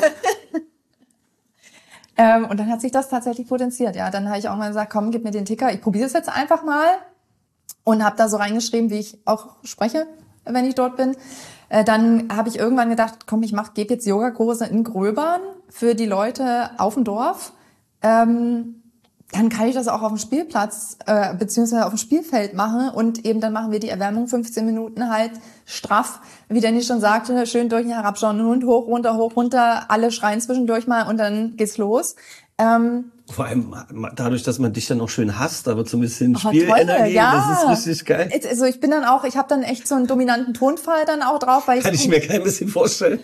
Und dann hat sich das tatsächlich potenziert. Ja, dann habe ich auch mal gesagt, komm, gib mir den Ticker. Ich probiere es jetzt einfach mal. Und habe da so reingeschrieben, wie ich auch spreche, wenn ich dort bin. Dann habe ich irgendwann gedacht, komm, gebe jetzt Yogakurse in Gröbern für die Leute auf dem Dorf. Dann kann ich das auch auf dem Spielplatz beziehungsweise auf dem Spielfeld machen und eben dann machen wir die Erwärmung 15 Minuten halt straff, wie Danny schon sagte, schön durch den herabschauenden Hund, hoch, runter, alle schreien zwischendurch mal und dann geht's los. Vor allem dadurch, dass man dich dann auch schön hasst, aber so ein bisschen Spielenergie, ja. Das ist richtig geil. Also ich habe dann echt so einen dominanten Tonfall dann auch drauf, weil Kann ich mir kein bisschen vorstellen.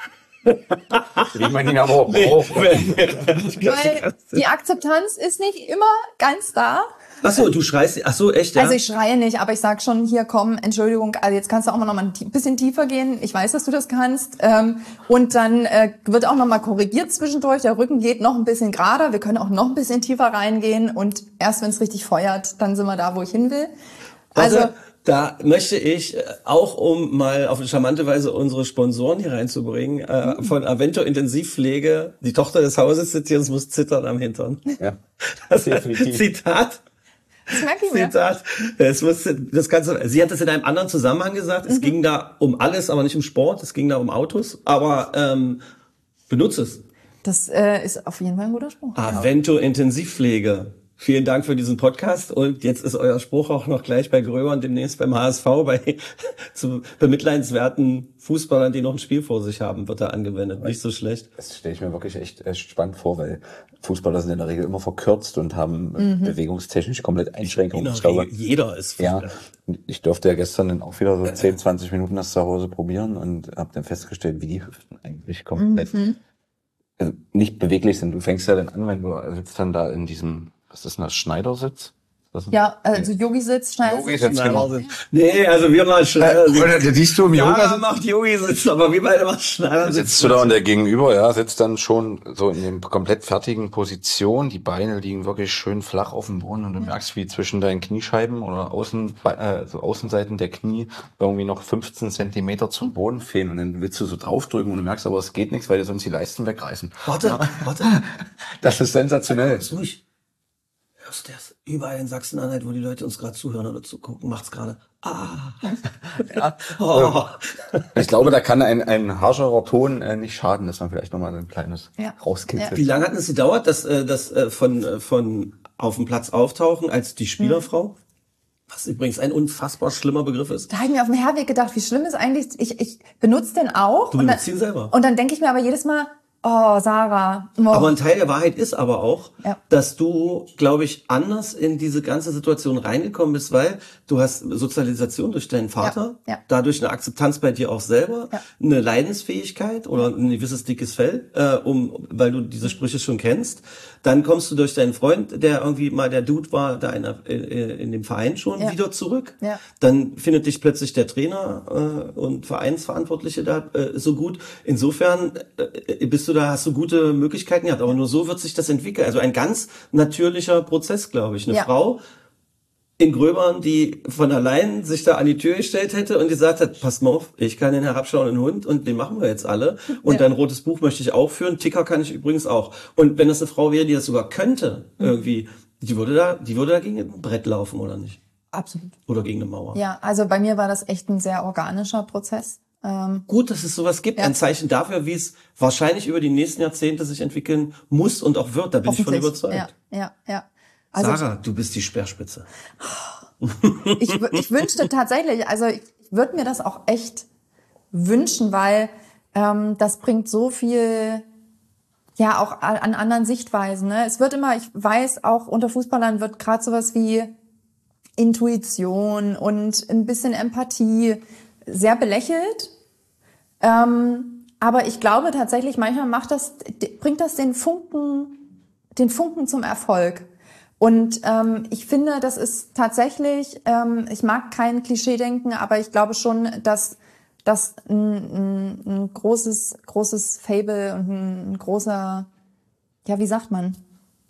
Wie man ihn aber auch braucht. Weil die Akzeptanz ist nicht immer ganz da. Ach so, du schreist, ach so, echt, ja? Also ich schreie nicht, aber ich sag schon, hier komm, Entschuldigung, also jetzt kannst du auch noch mal ein bisschen tiefer gehen. Ich weiß, dass du das kannst. Und dann wird auch noch mal korrigiert zwischendurch. Der Rücken geht noch ein bisschen gerader. Wir können auch noch ein bisschen tiefer reingehen. Und erst wenn es richtig feuert, dann sind wir da, wo ich hin will. Also da möchte ich auch, um mal auf eine charmante Weise unsere Sponsoren hier reinzubringen, von Avento Intensivpflege, die Tochter des Hauses sitzt hier und muss zittern am Hintern. Ja, das definitiv. Zitat. Das merke ich mir. Zitat. Sie hat das in einem anderen Zusammenhang gesagt. Es ging da um alles, aber nicht um Sport. Es ging da um Autos. Aber benutze es. Das ist auf jeden Fall ein guter Spruch. Avento Intensivpflege. Vielen Dank für diesen Podcast und jetzt ist euer Spruch auch noch gleich bei Gröber und demnächst beim HSV zu bemitleidenswerten Fußballern, die noch ein Spiel vor sich haben, wird da angewendet. Nicht so schlecht. Das stelle ich mir wirklich echt spannend vor, weil Fußballer sind in der Regel immer verkürzt und haben bewegungstechnisch komplett Einschränkungen. Ich glaube, jeder ist Fußballer. Ja, ich durfte ja gestern dann auch wieder so 10, 20 Minuten das zu Hause probieren und habe dann festgestellt, wie die Hüften eigentlich komplett nicht beweglich sind. Du fängst ja dann an, wenn du sitzt dann da in diesem, was ist denn das, Schneidersitz? Ja, also Yogi-Sitz, Yogi-Sitz, genau. Nee, also wir machen Schneidersitz. Da siehst du im Yoga. Ja, macht Yogi-Sitz, aber wir beide machen Schneidersitz. Sitzt du da und der Gegenüber, ja, sitzt dann schon so in dem komplett fertigen Position. Die Beine liegen wirklich schön flach auf dem Boden und du merkst, wie zwischen deinen Kniescheiben oder Außenseiten der Knie irgendwie noch 15 Zentimeter zum Boden fehlen. Und dann willst du so draufdrücken und du merkst aber, es geht nichts, weil dir sonst die Leisten wegreißen. Warte. Das ist sensationell. Ruhig. Hörst du das? Überall in Sachsen-Anhalt, wo die Leute uns gerade zuhören oder zugucken, macht's gerade. Ja. Oh. Ich glaube, da kann ein harscherer Ton nicht schaden, dass man vielleicht nochmal ein kleines rauskitzelt. Wie lange hat es gedauert, dass von auf dem Platz auftauchen als die Spielerfrau? Was übrigens ein unfassbar schlimmer Begriff ist. Da habe ich mir auf dem Herweg gedacht, wie schlimm ist eigentlich, ich benutze den auch. Du benutzt ihn selber. Und dann denke ich mir aber jedes Mal, Oh, Sarah. Oh. Aber ein Teil der Wahrheit ist aber auch, Ja. dass du, glaube ich, anders in diese ganze Situation reingekommen bist, weil du hast Sozialisation durch deinen Vater, Ja. dadurch eine Akzeptanz bei dir auch selber, Ja. eine Leidensfähigkeit oder ein gewisses dickes Fell, weil du diese Sprüche schon kennst. Dann kommst du durch deinen Freund, der irgendwie mal der Dude war, da in dem Verein schon, Ja. wieder zurück. Ja. Dann findet dich plötzlich der Trainer und Vereinsverantwortliche da so gut. Insofern hast du gute Möglichkeiten gehabt, aber nur so wird sich das entwickeln. Also ein ganz natürlicher Prozess, glaube ich. Eine Ja. Frau in Gröbern, die von allein sich da an die Tür gestellt hätte und gesagt hat, pass mal auf, ich kann den herabschauenden Hund und den machen wir jetzt alle. Und Ja. dein rotes Buch möchte ich auch führen, Ticker kann ich übrigens auch. Und wenn das eine Frau wäre, die das sogar könnte, irgendwie, die würde da gegen ein Brett laufen, oder nicht? Absolut. Oder gegen eine Mauer. Ja, also bei mir war das echt ein sehr organischer Prozess. Gut, dass es sowas gibt. Ja. Ein Zeichen dafür, wie es wahrscheinlich über die nächsten Jahrzehnte sich entwickeln muss und auch wird. Da bin ich von Hoffentlich. überzeugt. Ja. Also Sarah, du bist die Speerspitze. ich wünschte tatsächlich, also ich würde mir das auch echt wünschen, weil das bringt so viel, ja, auch an anderen Sichtweisen. Ne? Es wird immer, ich weiß, auch unter Fußballern wird gerade sowas wie Intuition und ein bisschen Empathie sehr belächelt. Aber ich glaube tatsächlich, manchmal bringt das den Funken zum Erfolg. Und ich finde, das ist tatsächlich, ich mag kein Klischee-Denken, aber ich glaube schon, dass das ein großes Fable und ein großer, ja, wie sagt man,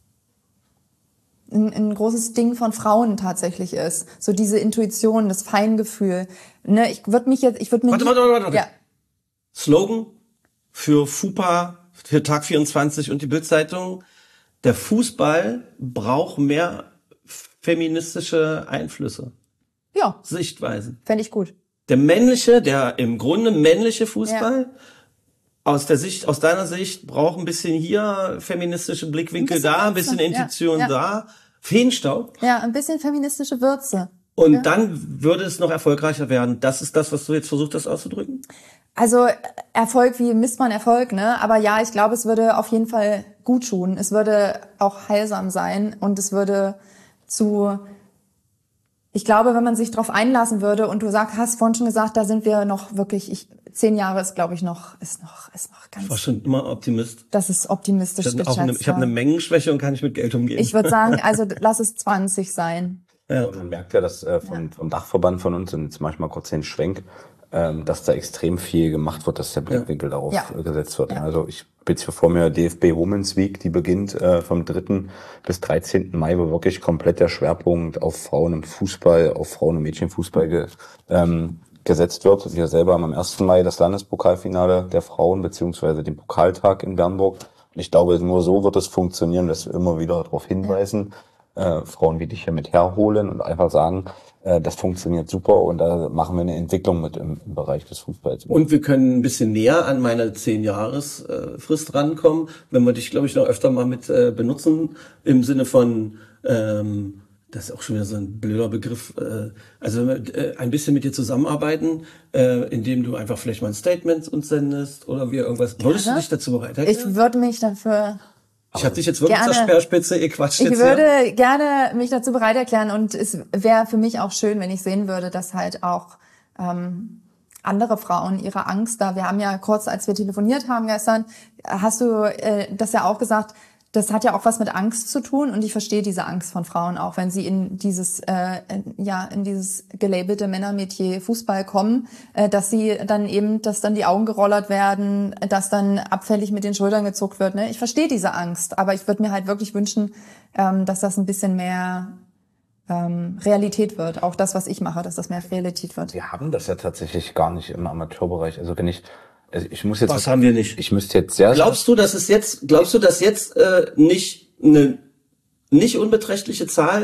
ein großes Ding von Frauen tatsächlich ist. So diese Intuition, das Feingefühl. Ne, Warte. Ja. Slogan für FUPA, für Tag 24 und die Bild-Zeitung. Der Fußball braucht mehr feministische Einflüsse, Ja, Sichtweisen. fände ich gut. Der im Grunde männliche Fußball, aus deiner Sicht, braucht ein bisschen hier feministische Blickwinkel da, ein bisschen Intuition da, Feenstaub. Ja, ein bisschen feministische Würze. Und dann würde es noch erfolgreicher werden. Das ist das, was du jetzt versucht hast auszudrücken? Also Erfolg, wie misst man Erfolg, ne? Aber ja, ich glaube, es würde auf jeden Fall gut tun. Es würde auch heilsam sein und es würde ich glaube, wenn man sich drauf einlassen würde und du hast vorhin schon gesagt, da sind wir noch wirklich, 10 Jahre ist, glaube ich, ist noch ganz. Ich war schon immer Optimist. Das ist optimistisch geschätzt. Ich habe eine Mengenschwäche und kann nicht mit Geld umgehen. Ich würde sagen, also lass es 20 sein. Ja. Man merkt ja, dass vom Dachverband von uns, und jetzt mache ich mal kurz den Schwenk, dass da extrem viel gemacht wird, dass der Blickwinkel darauf gesetzt wird. Ja. Also ich bin hier vor mir DFB Women's Week, die beginnt vom 3. bis 13. Mai, wo wirklich komplett der Schwerpunkt auf Frauen im Fußball, auf Frauen- und Mädchenfußball gesetzt wird. Wir selber haben am 1. Mai das Landespokalfinale der Frauen beziehungsweise den Pokaltag in Bernburg. Und ich glaube, nur so wird es funktionieren, dass wir immer wieder darauf hinweisen, Frauen wie dich hier mit herholen und einfach sagen, das funktioniert super und da machen wir eine Entwicklung mit im Bereich des Fußballs. Und wir können ein bisschen näher an meine 10-Jahres-Frist rankommen, wenn wir dich, glaube ich, noch öfter mal mit benutzen, im Sinne von, das ist auch schon wieder so ein blöder Begriff, also ein bisschen mit dir zusammenarbeiten, indem du einfach vielleicht mal ein Statement uns sendest oder wir irgendwas. Würdest du dich dazu bereit erklären? Ich würde mich dafür... Ich habe dich jetzt wirklich zur Gerne. Speerspitze, ihr quatscht jetzt Ich würde gerne mich dazu bereit erklären und es wäre für mich auch schön, wenn ich sehen würde, dass halt auch andere Frauen ihre Angst da, wir haben ja kurz, als wir telefoniert haben gestern, hast du das ja auch gesagt, das hat ja auch was mit Angst zu tun und ich verstehe diese Angst von Frauen auch, wenn sie in dieses gelabelte Männermetier Fußball kommen, dass dann die Augen gerollert werden, dass dann abfällig mit den Schultern gezuckt wird. Ne? Ich verstehe diese Angst, aber ich würde mir halt wirklich wünschen, dass das ein bisschen mehr Realität wird. Auch das, was ich mache, dass das mehr Realität wird. Wir haben das ja tatsächlich gar nicht im Amateurbereich. Also ich muss jetzt... Was haben wir nicht? Ich müsste jetzt sehr... Glaubst du, dass jetzt nicht eine nicht unbeträchtliche Zahl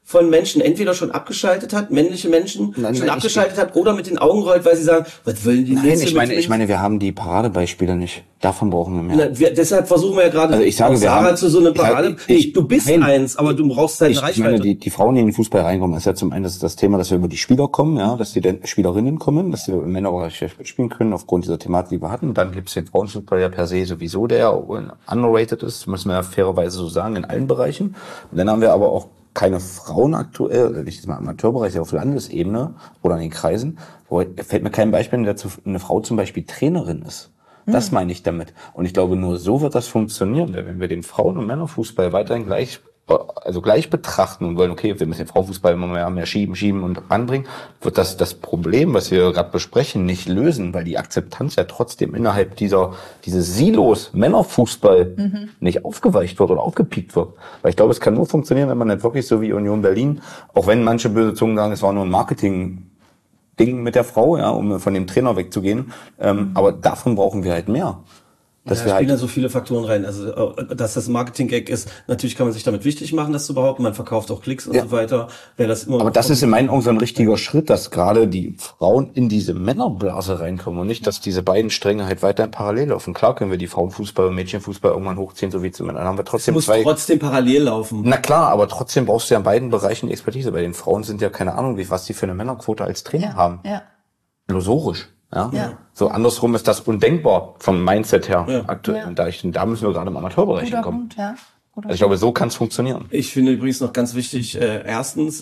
von Menschen entweder schon abgeschaltet hat, männliche Menschen abgeschaltet hat oder mit den Augen rollt, weil sie sagen, was wollen die Nein, ich meine, wir haben die Paradebeispiele nicht. Davon brauchen wir mehr. Deshalb versuchen wir ja gerade, also ich sage, wir haben zu so eine Parade. Du bist eins, aber du brauchst halt eine Reichweite. Ich meine, die Frauen, die in den Fußball reinkommen, ist ja zum einen das Thema, dass wir über die Spieler kommen, ja, dass die Spielerinnen kommen, dass die im Männerbereich mitspielen können, aufgrund dieser Thematik, die wir hatten. Dann gibt es den Frauenfußball ja per se sowieso, der underrated ist, müssen wir ja fairerweise so sagen, in allen Bereichen. Und dann haben wir aber auch keine Frauen aktuell, nicht im Amateurbereich, ja auf Landesebene oder in den Kreisen, fällt mir kein Beispiel, in der eine Frau zum Beispiel Trainerin ist. Das meine ich damit. Und ich glaube, nur so wird das funktionieren, wenn wir den Frauen- und Männerfußball weiterhin gleich betrachten und wollen, okay, wir müssen den Frauenfußball immer mehr schieben und anbringen, wird das Problem, was wir gerade besprechen, nicht lösen, weil die Akzeptanz ja trotzdem innerhalb dieses Silos Männerfußball nicht aufgeweicht wird oder aufgepiekt wird. Weil ich glaube, es kann nur funktionieren, wenn man nicht wirklich so wie Union Berlin, auch wenn manche böse Zungen sagen, es war nur ein Marketing-Ding mit der Frau, ja, um von dem Trainer wegzugehen, aber davon brauchen wir halt mehr. Da spielen ja so viele Faktoren rein. Also, dass das Marketing-Gag ist, natürlich kann man sich damit wichtig machen, das zu behaupten. Man verkauft auch Klicks und so weiter. Aber das ist in meinen Augen so ein richtiger Schritt, dass gerade die Frauen in diese Männerblase reinkommen und nicht, dass diese beiden Stränge halt weiterhin parallel laufen. Klar können wir die Frauenfußball und Mädchenfußball irgendwann hochziehen, so wie zu Männern. Dann haben wir trotzdem es muss trotzdem parallel laufen. Na klar, aber trotzdem brauchst du ja in beiden Bereichen Expertise. Bei den Frauen sind ja keine Ahnung, was die für eine Männerquote als Trainer haben. Ja. Illusorisch. Ja. So andersrum ist das undenkbar vom Mindset her aktuell. Ja. Und da müssen wir gerade im Amateurbereich hinkommen. Also ich glaube, so kann es funktionieren. Ich finde übrigens noch ganz wichtig, erstens,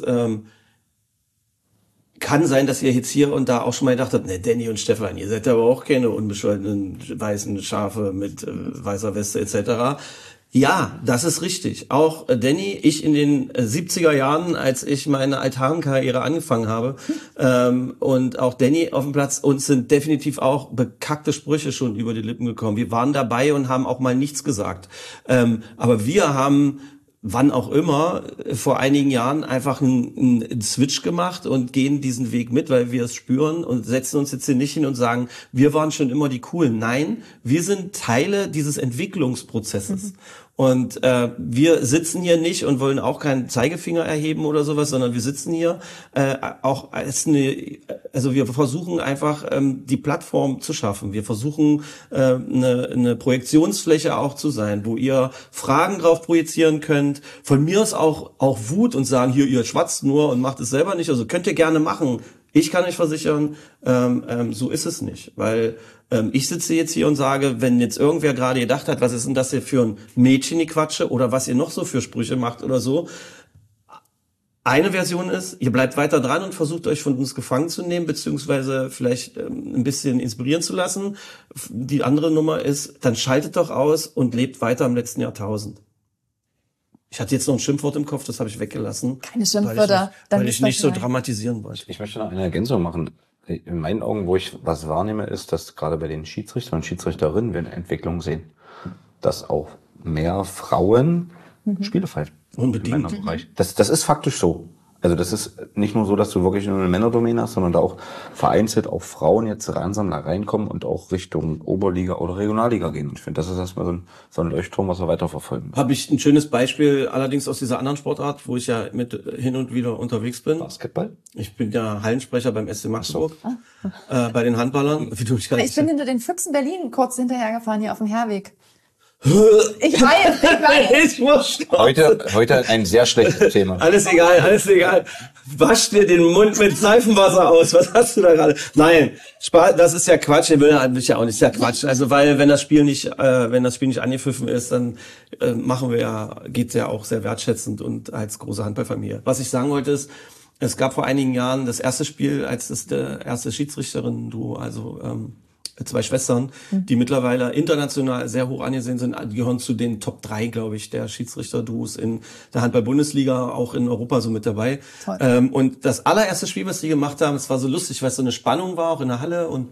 kann sein, dass ihr jetzt hier und da auch schon mal gedacht habt, ne, Danny und Stefan, ihr seid aber auch keine unbescholtenen weißen Schafe mit weißer Weste etc. Ja, das ist richtig. Auch Danny, ich in den 70er Jahren, als ich meine Altarenkarriere angefangen habe, und auch Danny auf dem Platz, uns sind definitiv auch bekackte Sprüche schon über die Lippen gekommen. Wir waren dabei und haben auch mal nichts gesagt. Aber wir haben, wann auch immer, vor einigen Jahren einfach einen Switch gemacht und gehen diesen Weg mit, weil wir es spüren und setzen uns jetzt hier nicht hin und sagen, wir waren schon immer die Coolen. Nein, wir sind Teile dieses Entwicklungsprozesses. Und wir sitzen hier nicht und wollen auch keinen Zeigefinger erheben oder sowas, sondern wir sitzen hier auch als wir versuchen einfach die Plattform zu schaffen. Wir versuchen eine Projektionsfläche auch zu sein, wo ihr Fragen drauf projizieren könnt. Von mir aus auch Wut und sagen, hier, ihr schwatzt nur und macht es selber nicht. Also könnt ihr gerne machen. Ich kann euch versichern, so ist es nicht, weil ich sitze jetzt hier und sage, wenn jetzt irgendwer gerade gedacht hat, was ist denn das hier für ein Mädchen, die Quatsche, oder was ihr noch so für Sprüche macht oder so. Eine Version ist, ihr bleibt weiter dran und versucht euch von uns gefangen zu nehmen, beziehungsweise vielleicht ein bisschen inspirieren zu lassen. Die andere Nummer ist, dann schaltet doch aus und lebt weiter im letzten Jahrtausend. Ich hatte jetzt noch ein Schimpfwort im Kopf, das habe ich weggelassen. Keine Schimpfwörter. Weil ich nicht so dramatisieren wollte. Ich möchte noch eine Ergänzung machen. In meinen Augen, wo ich was wahrnehme, ist, dass gerade bei den Schiedsrichtern und Schiedsrichterinnen wir eine Entwicklung sehen. Dass auch mehr Frauen Spiele pfeifen. Unbedingt. Im Männerbereich. Das ist faktisch so. Also das ist nicht nur so, dass du wirklich nur eine Männerdomäne hast, sondern da auch vereinzelt auch Frauen jetzt langsam da reinkommen und auch Richtung Oberliga oder Regionalliga gehen. Und ich finde, das ist erstmal so ein Leuchtturm, was wir weiterverfolgen. Habe ich ein schönes Beispiel, allerdings aus dieser anderen Sportart, wo ich ja mit hin und wieder unterwegs bin. Basketball? Ich bin ja Hallensprecher beim SC Magdeburg, bei den Handballern. Wie du mich ich bin hinter den Füchsen Berlin kurz hinterhergefahren hier auf dem Herweg. Ich weiß. Ich muss Heute ein sehr schlechtes Thema. Alles egal. Wasch dir den Mund mit Seifenwasser aus. Was hast du da gerade? Nein, das ist ja Quatsch. Der will ja auch nicht. Das ist ja Quatsch. Also, weil, wenn das Spiel nicht angepfiffen ist, dann geht's ja auch sehr wertschätzend und als große Handballfamilie. Was ich sagen wollte ist, es gab vor einigen Jahren das erste Spiel, als das der erste Schiedsrichterinnen-Duo, also, zwei Schwestern, die mittlerweile international sehr hoch angesehen sind, die gehören zu den Top 3, glaube ich, der Schiedsrichter-Duos in der Handball-Bundesliga, auch in Europa so mit dabei. Und das allererste Spiel, was die gemacht haben, es war so lustig, weil es so eine Spannung war, auch in der Halle, und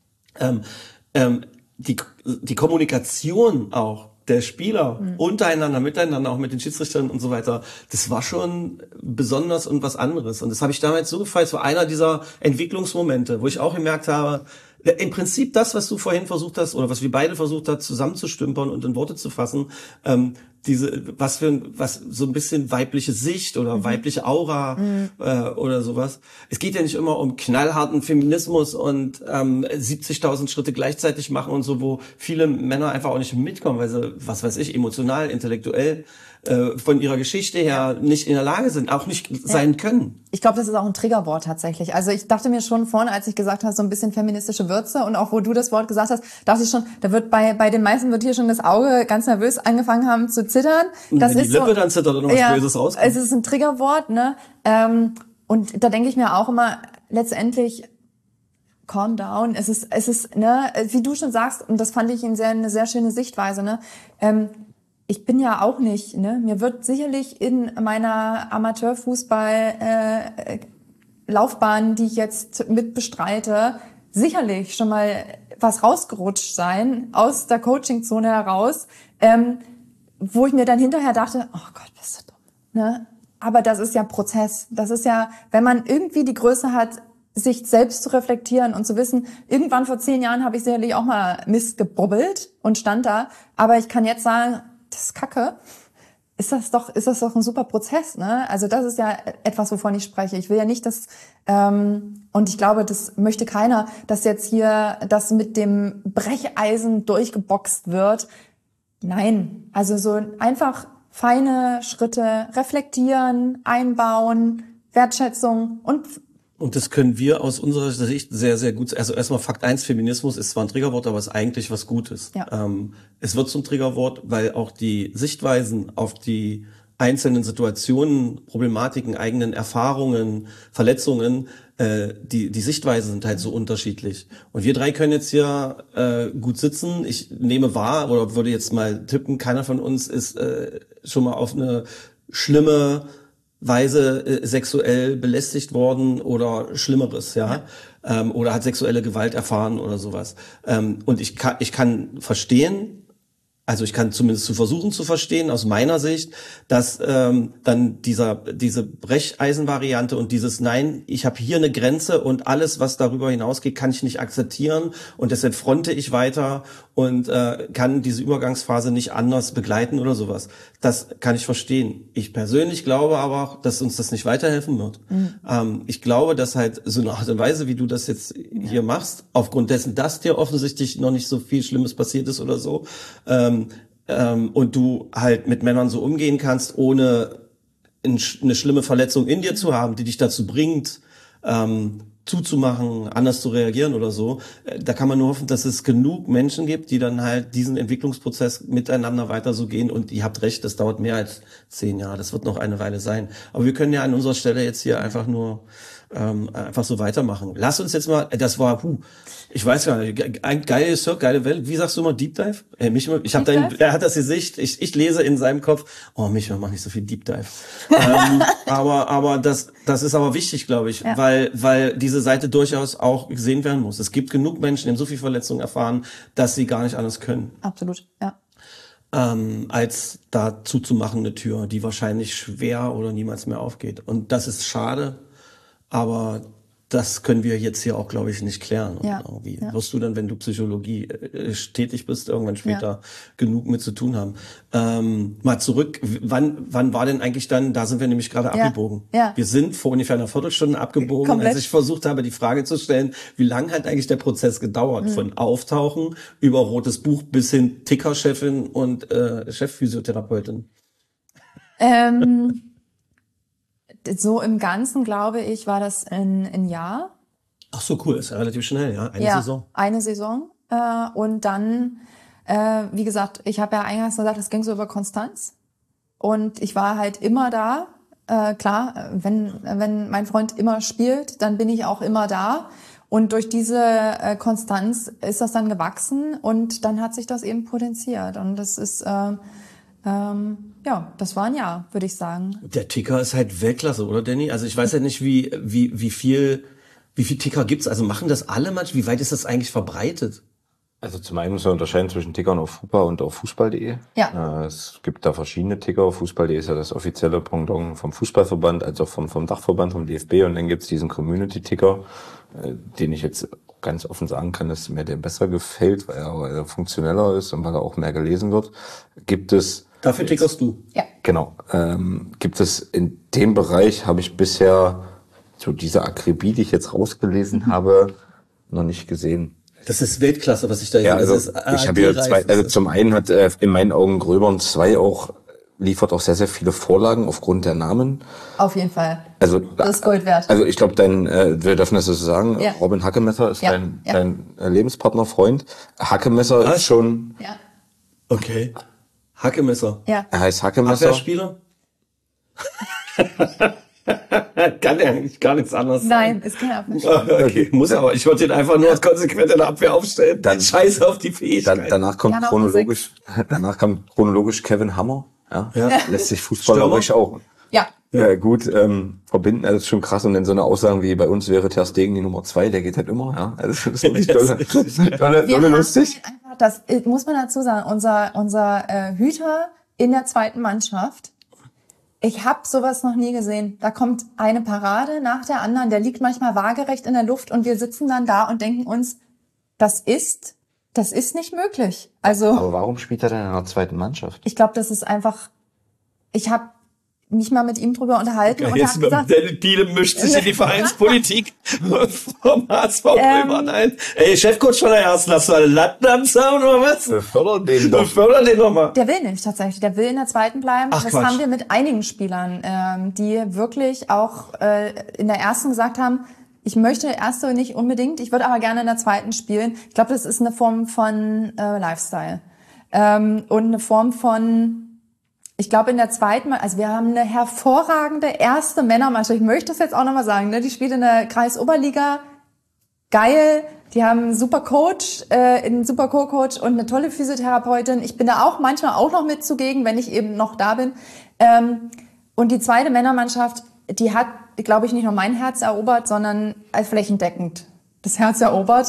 die Kommunikation auch der Spieler untereinander, miteinander, auch mit den Schiedsrichtern und so weiter, das war schon besonders und was anderes. Und das habe ich damals so gefallen, es war einer dieser Entwicklungsmomente, wo ich auch gemerkt habe, im Prinzip das, was du vorhin versucht hast, oder was wir beide versucht haben, zusammenzustümpern und in Worte zu fassen, was so ein bisschen weibliche Sicht oder weibliche Aura oder sowas. Es geht ja nicht immer um knallharten Feminismus und 70.000 Schritte gleichzeitig machen und so, wo viele Männer einfach auch nicht mitkommen, weil sie, was weiß ich, emotional, intellektuell von ihrer Geschichte her nicht in der Lage sind, auch nicht sein können. Ich glaube, das ist auch ein Triggerwort tatsächlich. Also ich dachte mir schon vorhin, als ich gesagt habe, so ein bisschen feministische Würze und auch wo du das Wort gesagt hast, dachte ich schon, da wird bei den meisten wird hier schon das Auge ganz nervös angefangen haben zu zittern. Und das wenn ist die Lippe so, dann zittert und was Böses rauskommt. Es ist ein Triggerwort, ne? Und da denke ich mir auch immer, letztendlich calm down. Es ist, ne, wie du schon sagst, und das fand ich eine sehr schöne Sichtweise, ne? Ich bin ja auch nicht, ne? Mir wird sicherlich in meiner Amateurfußball Laufbahn, die ich jetzt mit bestreite, sicherlich schon mal was rausgerutscht sein aus der Coachingzone heraus, wo ich mir dann hinterher dachte, oh Gott, bist du dumm, ne? Aber das ist ja Prozess. Das ist ja, wenn man irgendwie die Größe hat, sich selbst zu reflektieren und zu wissen, irgendwann vor 10 Jahren habe ich sicherlich auch mal Mist gebobbelt und stand da, aber ich kann jetzt sagen, das ist Kacke, ist das doch ein super Prozess, ne? Also das ist ja etwas, wovon ich spreche. Ich will ja nicht, dass und ich glaube, das möchte keiner, dass jetzt hier das mit dem Brecheisen durchgeboxt wird. Nein, also so einfach feine Schritte reflektieren, einbauen, Wertschätzung Und das können wir aus unserer Sicht sehr, sehr gut. Also erstmal Fakt 1, Feminismus ist zwar ein Triggerwort, aber ist eigentlich was Gutes. Ja. Es wird zum Triggerwort, weil auch die Sichtweisen auf die einzelnen Situationen, Problematiken, eigenen Erfahrungen, Verletzungen, die Sichtweisen sind halt so unterschiedlich. Und wir drei können jetzt hier gut sitzen. Ich nehme wahr oder würde jetzt mal tippen, keiner von uns ist schon mal auf eine schlimme Weise sexuell belästigt worden oder Schlimmeres, ja. Oder hat sexuelle Gewalt erfahren oder sowas. Und ich kann verstehen, also ich kann zumindest versuchen zu verstehen, aus meiner Sicht, dass dann diese Brecheisenvariante und dieses Nein, ich habe hier eine Grenze und alles, was darüber hinausgeht, kann ich nicht akzeptieren und deshalb fronte ich weiter und kann diese Übergangsphase nicht anders begleiten oder sowas. Das kann ich verstehen. Ich persönlich glaube aber auch, dass uns das nicht weiterhelfen wird. Ich glaube, dass halt so eine Art und Weise, wie du das jetzt hier machst, aufgrund dessen, dass dir offensichtlich noch nicht so viel Schlimmes passiert ist oder so, und du halt mit Männern so umgehen kannst, ohne eine schlimme Verletzung in dir zu haben, die dich dazu bringt, zuzumachen, anders zu reagieren oder so. Da kann man nur hoffen, dass es genug Menschen gibt, die dann halt diesen Entwicklungsprozess miteinander weiter so gehen. Und ihr habt recht, das dauert mehr als 10 Jahre. Das wird noch eine Weile sein. Aber wir können ja an unserer Stelle jetzt hier einfach nur einfach so weitermachen. Lass uns jetzt mal, das war, ich weiß gar nicht, ein geile Cirque, geile Welt. Wie sagst du mal Deep Dive? Ich habe er hat das Gesicht, ich lese in seinem Kopf, oh Micha, mach nicht so viel Deep Dive. aber das ist aber wichtig, glaube ich, weil diese Seite durchaus auch gesehen werden muss. Es gibt genug Menschen, die haben so viel Verletzungen erfahren, dass sie gar nicht anders können. Absolut, ja. Als da zuzumachen eine Tür, die wahrscheinlich schwer oder niemals mehr aufgeht. Und das ist schade. Aber das können wir jetzt hier auch, glaube ich, nicht klären. Ja. Wie wirst du dann, wenn du Psychologie tätig bist, irgendwann später genug mit zu tun haben? Mal zurück, wann war denn eigentlich dann, da sind wir nämlich gerade abgebogen. Ja. Wir sind vor ungefähr einer Viertelstunde abgebogen, Komplett. als ich versucht habe, die Frage zu stellen, wie lange hat eigentlich der Prozess gedauert? Von Auftauchen über Rotes Buch bis hin Tickerchefin und Chefphysiotherapeutin. So im Ganzen, glaube ich, war das ein Jahr. Ach so, cool, ist ja relativ schnell, ja, Saison. Eine Saison. Und dann, wie gesagt, ich habe ja eingangs gesagt, es ging so über Konstanz. Und ich war halt immer da. Klar, wenn mein Freund immer spielt, dann bin ich auch immer da. Und durch diese Konstanz ist das dann gewachsen und dann hat sich das eben potenziert. Und das ist das war ein Jahr, würde ich sagen. Der Ticker ist halt Weltklasse, oder Danny? Also ich weiß ja nicht, wie viel Ticker gibt's. Also machen das alle manchmal? Wie weit ist das eigentlich verbreitet? Also zum einen muss man unterscheiden zwischen Tickern auf FUPA und auf Fußball.de. Ja. Es gibt da verschiedene Ticker. Fußball.de ist ja das offizielle Pendant vom Fußballverband, als auch vom Dachverband, vom DFB. Und dann gibt's diesen Community-Ticker, den ich jetzt ganz offen sagen kann, dass mir der besser gefällt, weil er funktioneller ist und weil er auch mehr gelesen wird. Gibt es Dafür tickerst du. Ja. Genau. Gibt es in dem Bereich, habe ich bisher so diese Akribie, die ich jetzt rausgelesen habe, noch nicht gesehen. Das ist Weltklasse, was ich da Ja, sehe. also ich habe hier zwei, also zum einen hat in meinen Augen Gröbern 2 auch liefert auch sehr, sehr viele Vorlagen aufgrund der Namen. Auf jeden Fall. Also Das ist Gold wert. Also ich glaube, wir dürfen das so sagen, Ja. Robin Hackemesser ist Ja. dein Lebenspartner, Freund. Hackemesser Was? ist schon, Ja. Okay. Hackemesser. Ja. er heißt Hackemesser. Abwehrspieler? Kann er eigentlich gar nichts anderes Nein, ist kein Abwehr. sagen. Okay, muss aber. Ich wollte ihn einfach nur als konsequent in der Abwehr aufstellen. Dann- Scheiße auf die Fähigkeit. Danach kommt Gerne auch danach kam chronologisch Kevin Hammer. Ja. Ja. Lässt sich fußballerisch auch Ja. gut verbinden. Also das ist schon krass. Und dann so eine Aussagen wie bei uns wäre Ter Stegen die Nummer 2, der geht halt immer. Ja. Also das ist wirklich dolle lustig. Halt einfach, das muss man dazu sagen, unser Hüter in der zweiten Mannschaft. Ich habe sowas noch nie gesehen. Da kommt eine Parade nach der anderen, der liegt manchmal waagerecht in der Luft und wir sitzen dann da und denken uns, das ist nicht möglich. Also Aber warum spielt er denn in der zweiten Mannschaft? ich glaube, das ist einfach, ich habe mich mal mit ihm drüber unterhalten und er hat gesagt, Dennis Biele mischt sich in die Vereinspolitik vom HSV Römern ein. Ey, Chefcoach von der ersten, hast du eine Latten am Zaun oder was? Wir fördern den Wir fördern den nochmal. der will nicht tatsächlich, der will in der zweiten bleiben. Ach, das Quatsch. haben wir mit einigen Spielern, die wirklich auch in der ersten gesagt haben, ich möchte erste nicht unbedingt, ich würde aber gerne in der zweiten spielen. Ich glaube, das ist eine Form von Lifestyle und eine Form von, ich glaube in der zweiten, also wir haben eine hervorragende erste Männermannschaft. Ich möchte das jetzt auch nochmal sagen, ne? Die spielt in der Kreisoberliga, geil. Die haben einen super Coach, einen super Co-Coach und eine tolle Physiotherapeutin. Ich bin da auch manchmal auch noch mit zugegen, wenn ich eben noch da bin. Und die zweite Männermannschaft, die hat, glaube ich, nicht nur mein Herz erobert, sondern flächendeckend das Herz erobert.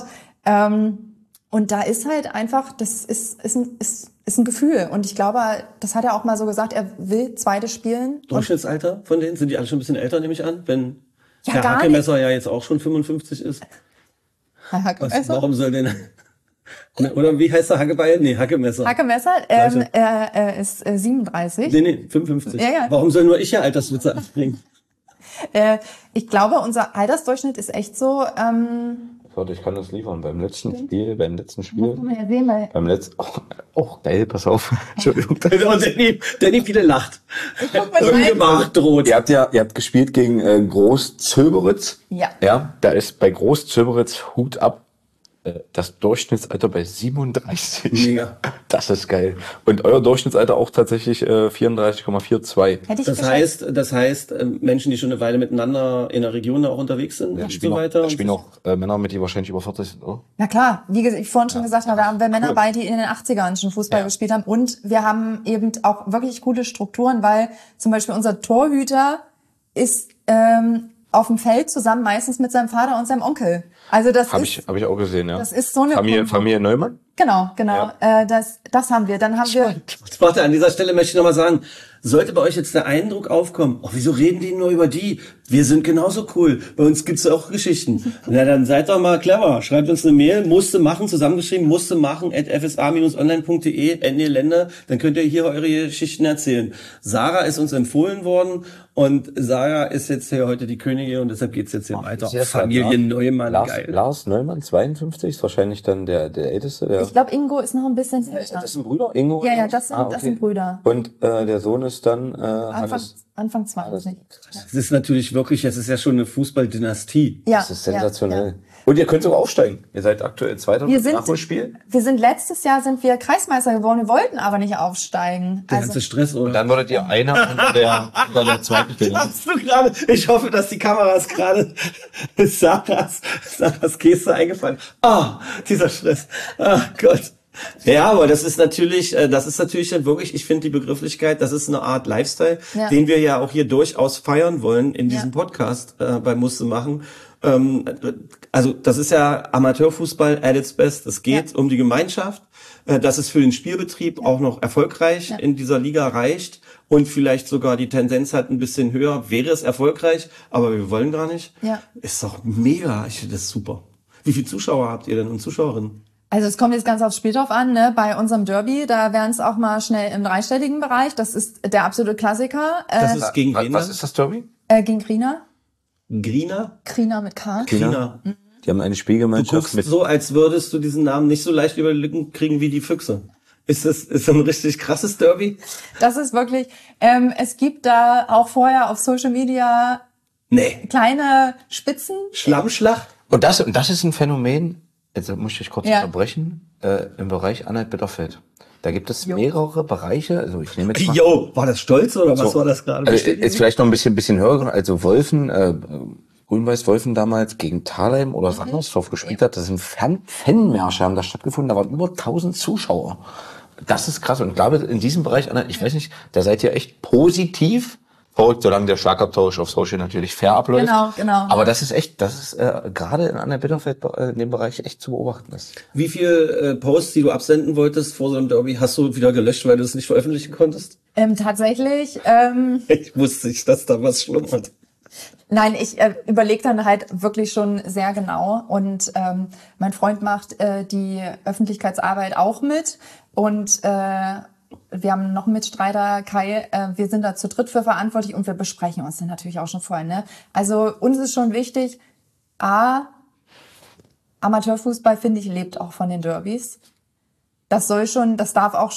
Und da ist halt einfach, das ist ein Gefühl. Und ich glaube, das hat er auch mal so gesagt, er will zweite spielen. Durchschnittsalter von denen? Sind die alle schon ein bisschen älter, nehme ich an? Wenn Ja, Herr gar Hackemesser ja jetzt auch schon 55 ist. Warum soll denn... Oder wie heißt der Hackebeil? Nee, Hackemesser. Hackemesser, er ist 37. Nee, 55. Ja, ja. Warum soll nur ich ja Alterswitze anbringen? Ich glaube, unser Altersdurchschnitt ist echt so, Warte, ich kann das liefern. Beim letzten Spiel, kann man ja sehen, weil beim letzten, geil, pass auf. Entschuldigung. Und Danny viele lacht. guck mal rein. Ungemacht droht. Ihr habt gespielt gegen Groß-Zöberitz. Ja. Ja, da ist bei Groß-Zöberitz Hut ab das Durchschnittsalter bei 37. Mega. Das ist geil. Und euer Durchschnittsalter auch tatsächlich 34,42. Hätte ich Das heißt, Menschen, die schon eine Weile miteinander in der Region auch unterwegs sind und so weiter. Da spielen auch Männer mit, die wahrscheinlich über 40 sind, oder? Na klar, wie ich vorhin schon gesagt habe, da haben wir Männer bei, die in den 80ern schon Fußball gespielt haben. Und wir haben eben auch wirklich coole Strukturen, weil zum Beispiel unser Torhüter ist auf dem Feld zusammen meistens mit seinem Vater und seinem Onkel. Also das Hab ist ich auch gesehen, ja. das ist so eine Familie Neumann? Genau. Das haben wir. Dann haben wir Warte, an dieser Stelle möchte ich nochmal sagen, sollte bei euch jetzt der Eindruck aufkommen, oh, wieso reden die nur über die? Wir sind genauso cool. Bei uns gibt's auch Geschichten. Na, dann seid doch mal clever. Schreibt uns eine Mail, musste machen, zusammengeschrieben, @fsa-online.de, Ende Länder. Dann könnt ihr hier eure Geschichten erzählen. Sarah ist uns empfohlen worden und Sarah ist jetzt hier heute die Königin und deshalb geht's jetzt hier weiter. Familie Neumann, geil. Lars Neumann, 52, ist wahrscheinlich dann der Älteste. Der ich glaube, Ingo ist noch ein bisschen älter. das sind Brüder? Ingo? Ja, das sind Brüder. Und der Sohn ist dann Anfang 20. Das ist natürlich wirklich, es ist ja schon eine Fußballdynastie. Ja, Das ist sensationell. Ja. Und ihr könnt sogar aufsteigen. Ihr seid aktuell Zweiter Wir im sind, Nachholspiel. letztes Jahr sind wir Kreismeister geworden. Wir wollten aber nicht aufsteigen. Der ganze Stress, oder? Dann würdet ihr einer unter der zweiten stehen. Hast du gerade, ich hoffe, dass die Kameras gerade Sarahs Geste eingefallen. Dieser Stress. Gott. Ja, aber das ist natürlich dann wirklich, ich finde die Begrifflichkeit, das ist eine Art Lifestyle, den wir ja auch hier durchaus feiern wollen in diesem Podcast bei Musste machen. Also das ist ja Amateurfußball at its best. Es geht um die Gemeinschaft, dass es für den Spielbetrieb auch noch erfolgreich in dieser Liga reicht und vielleicht sogar die Tendenz hat ein bisschen höher, wäre es erfolgreich, aber wir wollen gar nicht. Ja. Ist doch mega, ich finde das super. Wie viele Zuschauer habt ihr denn und Zuschauerinnen? Also es kommt jetzt ganz aufs Spiel drauf an, ne? Bei unserem Derby, da wären es auch mal schnell im dreistelligen Bereich. Das ist der absolute Klassiker. Das ist gegen wen? Was ist das Derby? Gegen Grina. Grina? Grina mit K. Grina. Die haben eine Du Spielgemeinschaft guckst so, als würdest du diesen Namen nicht so leicht über die Lippen kriegen wie die Füchse. Ist das ein richtig krasses Derby? Das ist wirklich, es gibt da auch vorher auf Social Media Nee. kleine Spitzen. Schlammschlacht? Und das ist ein Phänomen, jetzt muss ich dich kurz Ja. unterbrechen, im Bereich Anhalt-Bitterfeld. Da gibt es mehrere Bereiche, also ich nehme jetzt mal... Jo, war das Stolz oder was war das gerade? Jetzt vielleicht noch ein bisschen höher, also Wolfen, Grün-Weiß-Wolfen damals gegen Thalheim oder Sandersdorf gespielt hat, das sind Fanmärsche haben da stattgefunden, da waren über 1000 Zuschauer. Das ist krass und ich glaube, in diesem Bereich, ich weiß nicht, da seid ihr echt positiv, verrückt, solange der Schlagabtausch auf Social natürlich fair abläuft. Genau. Aber das ist gerade in Anhalt-Bitterfeld in dem Bereich echt zu beobachten ist. Wie viel Posts, die du absenden wolltest vor so einem Derby, hast du wieder gelöscht, weil du es nicht veröffentlichen konntest? Tatsächlich, Ich wusste nicht, dass da was schlummert. nein, ich überlege dann halt wirklich schon sehr genau und mein Freund macht die Öffentlichkeitsarbeit auch mit und wir haben noch einen Mitstreiter, Kai, wir sind da zu dritt für verantwortlich und wir besprechen uns dann natürlich auch schon vorher. Ne? Also uns ist schon wichtig, Amateurfußball, finde ich, lebt auch von den Derbys. Das darf auch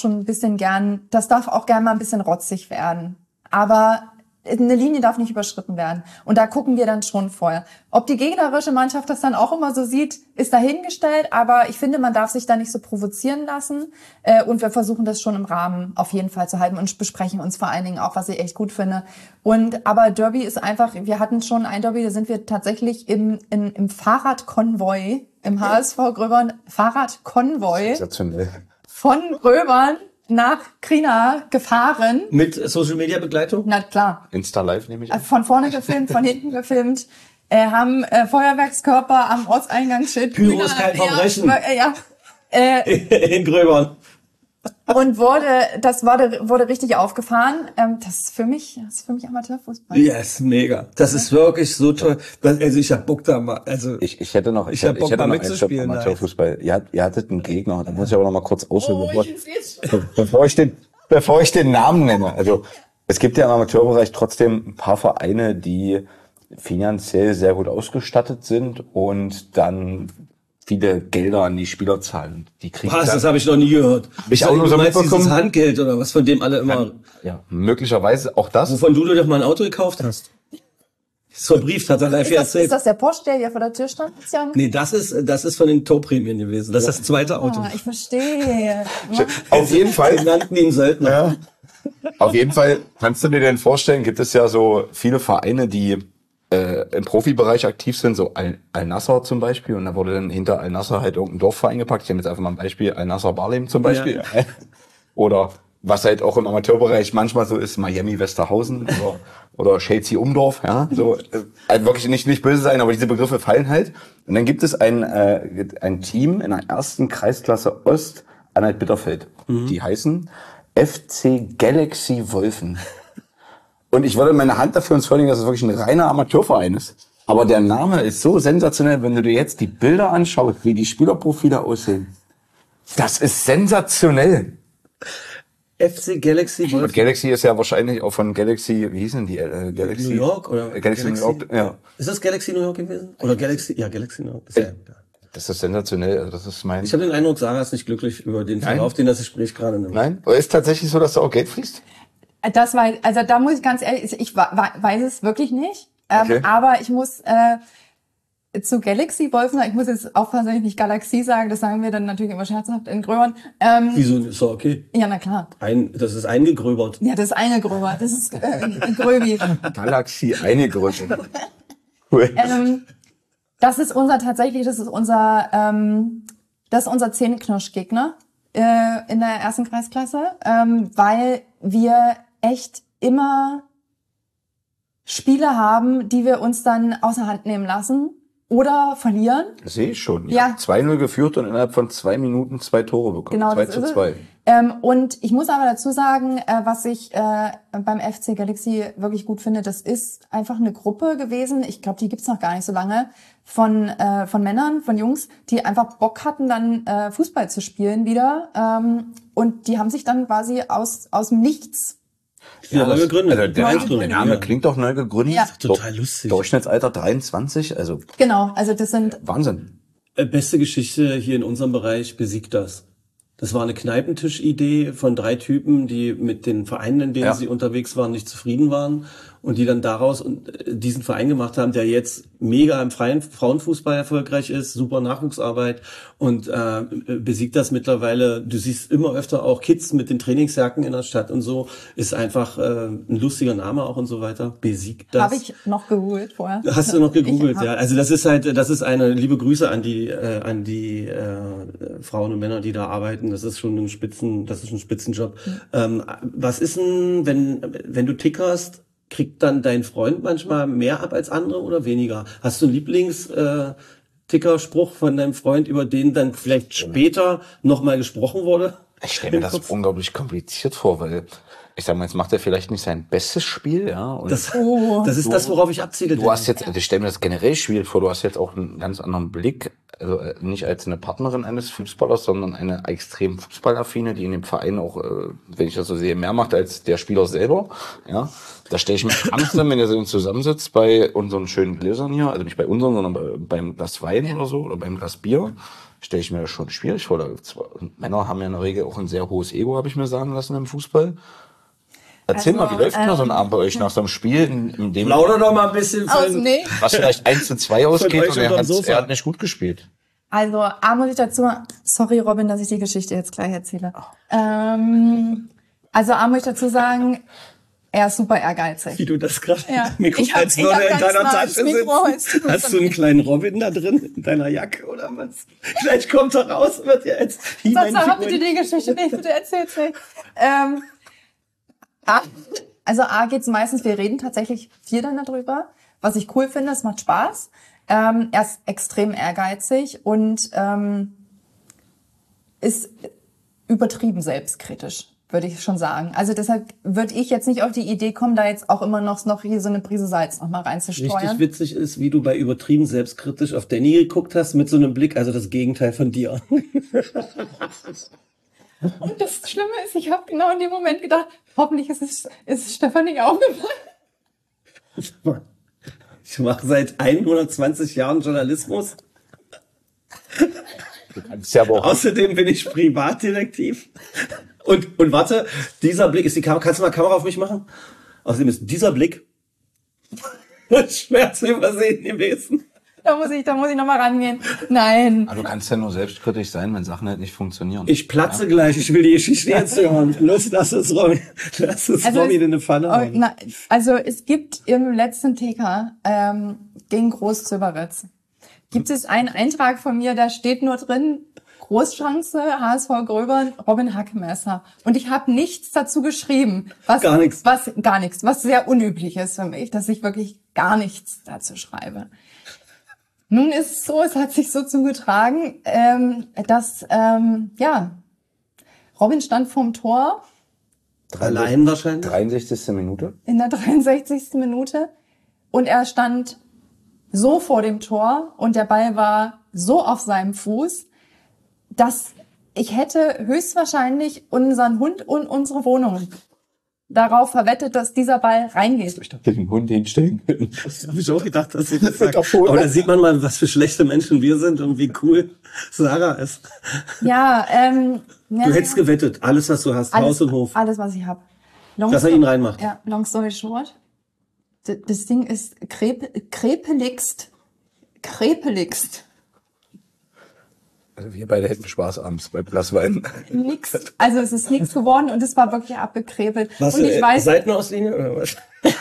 gern mal ein bisschen rotzig werden. Aber eine Linie darf nicht überschritten werden. Und da gucken wir dann schon vorher. Ob die gegnerische Mannschaft das dann auch immer so sieht, ist dahingestellt. Aber ich finde, man darf sich da nicht so provozieren lassen. Und wir versuchen das schon im Rahmen auf jeden Fall zu halten und besprechen uns vor allen Dingen auch, was ich echt gut finde. Aber Derby ist einfach, wir hatten schon ein Derby, da sind wir tatsächlich im Fahrradkonvoi, im HSV Gröbern Fahrradkonvoi Sensationell. von Gröbern nach Grina gefahren. Mit Social-Media-Begleitung? Na klar. Insta Live nehme ich an. Von vorne gefilmt, von hinten gefilmt. Haben Feuerwerkskörper am Ortseingangsschild. Pyro ist kein Verbrechen. Ja. In Gröbern. Und wurde richtig aufgefahren. Das ist für mich Amateurfußball. Yes, mega. Das ist wirklich so toll. Also ich hab Bock da mal. Also Ich hätte noch einen hab Bock, mal mitzuspielen. Amateurfußball. Ihr hattet einen Gegner, da muss ich aber noch mal kurz ausholen, Oh, bevor ich den Namen nenne. Also es gibt ja im Amateurbereich trotzdem ein paar Vereine, die finanziell sehr gut ausgestattet sind und dann viele Gelder an die Spieler zahlen. Die kriegen das habe ich noch nie gehört. Ich auch nur so mitbekommen. Dieses Handgeld oder was, von dem alle immer, ja, möglicherweise auch das. wovon du dir doch mal ein Auto gekauft hast. Ist verbrieft, hat er live Ist erzählt. das der Porsche, der hier vor der Tür stand? Nee, das ist von den Torprämien gewesen. Das ist das zweite Auto. Ich verstehe. Auf jeden Fall. Wir nannten ihn Söldner. Ja. Auf jeden Fall kannst du dir denn vorstellen, gibt es ja so viele Vereine, die im Profibereich aktiv sind, so Al-Nassr zum Beispiel, und da wurde dann hinter Al-Nassr halt irgendein Dorfverein gepackt. Ich nehme jetzt einfach mal ein Beispiel, Al-Nassr Barleben zum Beispiel. Ja. Oder was halt auch im Amateurbereich manchmal so ist, Miami Westerhausen oder Chelsea Umdorf, ja, so, halt wirklich nicht böse sein, aber diese Begriffe fallen halt. Und dann gibt es ein Team in der ersten Kreisklasse Ost, Anhalt-Bitterfeld. Die heißen FC Galaxy Wolfen. Und ich würde meine Hand dafür ins Feuer legen, dass es wirklich ein reiner Amateurverein ist. Aber der Name ist so sensationell, wenn du dir jetzt die Bilder anschaust, wie die Spielerprofile aussehen. Das ist sensationell. FC Galaxy. Und Galaxy ist ja wahrscheinlich auch von Galaxy, wie hießen die? Galaxy New York oder Galaxy New York, ja. Ist das Galaxy New York gewesen? Oder Galaxy New York. Das ist sensationell, also das ist mein... Ich habe den Eindruck, Sarah ist nicht glücklich über den Verlauf, den das Gespräch gerade nimmt. Nein? Oder ist tatsächlich so, dass da auch Geld fließt? Also da muss ich ganz ehrlich, ich weiß es wirklich nicht. Okay. Aber ich muss zu Galaxy Wolfen, ich muss jetzt aufpassen, dass ich nicht Galaxie sage, das sagen wir dann natürlich immer scherzhaft in Gröbern. Wieso? Ist doch okay. Ja, na klar. Das ist eingegröbert. Ja, das ist eine Gröber, das ist Gröbi. Galaxy eingegrößert. Cool. Das ist unser Zähneknirschgegner in der ersten Kreisklasse, weil wir echt immer Spiele haben, die wir uns dann außer Hand nehmen lassen. oder verlieren. Das sehe ich schon. Ja. 2-0 geführt und innerhalb von 2 Minuten 2 Tore bekommen. Genau, 2:2. Und ich muss aber dazu sagen, was ich beim FC Galaxy wirklich gut finde, das ist einfach eine Gruppe gewesen, ich glaube, die gibt's noch gar nicht so lange, von Männern, von Jungs, die einfach Bock hatten, dann Fußball zu spielen wieder. Und die haben sich dann quasi aus dem Nichts Ja, neu gegründet. Also der Name klingt doch neu gegründet. Ja. Total lustig. Durchschnittsalter 23, also Genau, also das sind Wahnsinn. Beste Geschichte hier in unserem Bereich, besiegt das. Das war eine Kneipentisch-Idee von 3 Typen, die mit den Vereinen, in denen sie unterwegs waren, nicht zufrieden waren und die dann daraus diesen Verein gemacht haben, der jetzt mega im freien Frauenfußball erfolgreich ist, super Nachwuchsarbeit und besiegt das mittlerweile. Du siehst immer öfter auch Kids mit den Trainingsjacken in der Stadt und so, ist einfach ein lustiger Name auch und so weiter. Besiegt das. habe ich noch gegoogelt vorher. Hast du noch gegoogelt, ja. Also das ist eine liebe Grüße an die Frauen und Männer, die da arbeiten. Das ist schon ein Spitzenjob. Was ist denn, wenn du tickerst, kriegt dann dein Freund manchmal mehr ab als andere oder weniger? Hast du einen Lieblings-Tickerspruch von deinem Freund, über den dann vielleicht später nochmal gesprochen wurde? Ich stelle mir das unglaublich kompliziert vor, weil ich sag mal, jetzt macht er vielleicht nicht sein bestes Spiel, ja. Und Das ist das, worauf ich abziele. du hast jetzt, ich stelle mir das generell schwierig vor, du hast jetzt auch einen ganz anderen Blick, also nicht als eine Partnerin eines Fußballers, sondern eine extrem Fußballaffine, die in dem Verein auch, wenn ich das so sehe, mehr macht als der Spieler selber, ja. Da stelle ich mir Angst an, wenn er so zusammensitzt bei unseren schönen Gläsern hier, also nicht bei unseren, sondern beim Glas Wein oder so, oder beim Glas Bier, stelle ich mir das schon schwierig vor. Männer haben ja in der Regel auch ein sehr hohes Ego, habe ich mir sagen lassen im Fußball. Erzähl mal, wie läuft denn so ein Abend bei euch nach so einem Spiel, in dem Lauter doch mal ein bisschen was vielleicht 1:2 ausgeht euch und er unterm Sofa. hat nicht gut gespielt. Also, muss ich dazu, sorry Robin, dass ich die Geschichte jetzt gleich erzähle. Muss ich dazu sagen, er ist super ehrgeizig. Wie du das gerade Ja. Mikro, Ich hab als würde er in ganz deiner nah Tasche das Mikro, es tut sitzen. mir Hast so du einen kleinen Robin da drin in deiner Jacke oder was? Vielleicht kommt er raus und wird ja jetzt Sonst habt ihr die Geschichte nicht, bitte erzähl's nicht. Geht's meistens, wir reden tatsächlich viel dann darüber. Was ich cool finde, es macht Spaß. Er ist extrem ehrgeizig und ist übertrieben selbstkritisch, würde ich schon sagen. Also deshalb würde ich jetzt nicht auf die Idee kommen, da jetzt auch immer noch hier so eine Prise Salz noch mal reinzusteuern. Richtig witzig ist, wie du bei übertrieben selbstkritisch auf Danny geguckt hast mit so einem Blick, also das Gegenteil von dir. Und das Schlimme ist, ich habe genau in dem Moment gedacht, hoffentlich ist es Stefan nicht aufgefallen. Ich mache seit 120 Jahren Journalismus. Du kannst ja aber auch Außerdem bin ich Privatdetektiv. Und warte, dieser Blick ist die Kamera. Kannst du mal Kamera auf mich machen? Außerdem ist dieser Blick schwer zu übersehen gewesen. Da muss ich noch mal rangehen. Nein. du kannst ja nur selbstkritisch sein, wenn Sachen halt nicht funktionieren. Ich platze gleich. Ich will die Geschichte jetzt hören. Los, lass es Robby in eine Pfanne hauen. Es gibt im letzten TK gegen Groß-Zöberitz gibt es einen Eintrag von mir, da steht nur drin, Großchance, HSV Gröbern, Robin Hackmesser. Und ich habe nichts dazu geschrieben. Gar nichts. Was sehr unüblich ist für mich, dass ich wirklich gar nichts dazu schreibe. Nun ist es so, es hat sich so zugetragen, dass Robin stand vorm Tor. Allein wahrscheinlich? 63. Minute. In der 63. Minute. Und er stand so vor dem Tor und der Ball war so auf seinem Fuß, dass ich hätte höchstwahrscheinlich unseren Hund und unsere Wohnung darauf verwettet, dass dieser Ball reingeht. Ich dachte, den Hund hinstellen können. Das habe ich auch gedacht, dass ich das sage. Aber da sieht man mal, was für schlechte Menschen wir sind und wie cool Sarah ist. Ja, Du hättest gewettet, alles was du hast, Haus und Hof. Alles, was ich habe. Dass er ihn reinmacht. Ja, long story short. Das Ding ist krepeligst. Also wir beide hätten Spaß abends beim Glas Wein. Nix. Also es ist nichts geworden und es war wirklich abgekrepelt. Was, und ich weiß, Seitenauslinie oder was?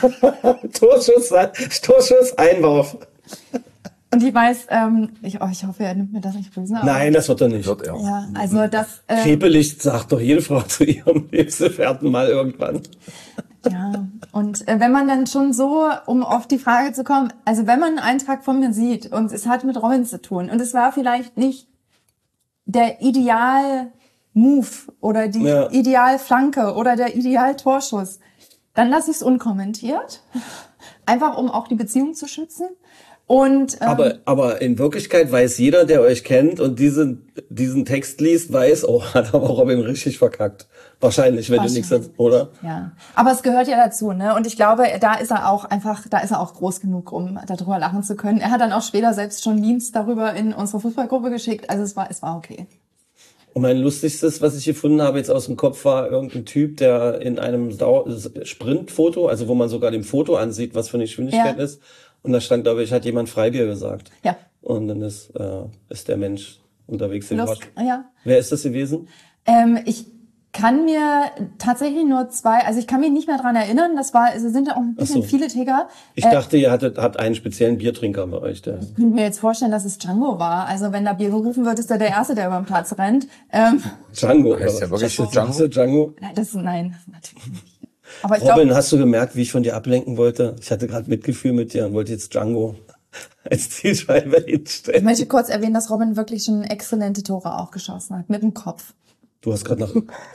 Torschuss, Einwurf. und ich weiß, ich hoffe, er nimmt mir das nicht böse. Nein, das wird er nicht. Wird er. Ja, also das. Krepelicht sagt doch jede Frau zu ihrem Lebensgefährten mal irgendwann. Ja, und wenn man dann schon so, um auf die Frage zu kommen, also wenn man einen Eintrag von mir sieht und es hat mit Robin zu tun und es war vielleicht nicht der Ideal-Move oder die Ideal-Flanke oder der Ideal-Torschuss, dann lasse ich es unkommentiert, einfach um auch die Beziehung zu schützen. Und, aber in Wirklichkeit weiß jeder, der euch kennt und diesen Text liest, weiß, oh, hat aber Robin richtig verkackt. Wahrscheinlich, wenn du nichts hast, oder? Ja. Aber es gehört ja dazu, ne? Und ich glaube, da ist er auch groß genug, um darüber lachen zu können. Er hat dann auch später selbst schon Memes darüber in unsere Fußballgruppe geschickt. Also es war okay. Und mein lustigstes, was ich gefunden habe jetzt aus dem Kopf, war irgendein Typ, der in einem Sprintfoto, also wo man sogar dem Foto ansieht, was für eine Geschwindigkeit ist. Und da stand, glaube ich, hat jemand Freibier gesagt. Ja. Und dann ist der Mensch unterwegs gewesen. Ja. Wer ist das gewesen? Ich kann mir tatsächlich nur ich kann mich nicht mehr dran erinnern. Sind ja auch ein bisschen viele Ticker. Ich dachte, ihr habt einen speziellen Biertrinker bei euch. Ich könnte mir jetzt vorstellen, dass es Django war. Also wenn da Bier gerufen wird, ist er der Erste, der über den Platz rennt. Django? Heißt ja wirklich Django? Nein, das natürlich nicht. Aber Robin, hast du gemerkt, wie ich von dir ablenken wollte? Ich hatte gerade Mitgefühl mit dir und wollte jetzt Django als Zielscheibe hinstellen. Ich möchte kurz erwähnen, dass Robin wirklich schon exzellente Tore auch geschossen hat, mit dem Kopf. Du hast gerade nach...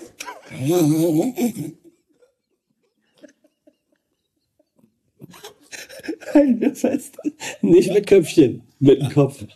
Nein, das heißt nicht mit Köpfchen, mit dem Kopf.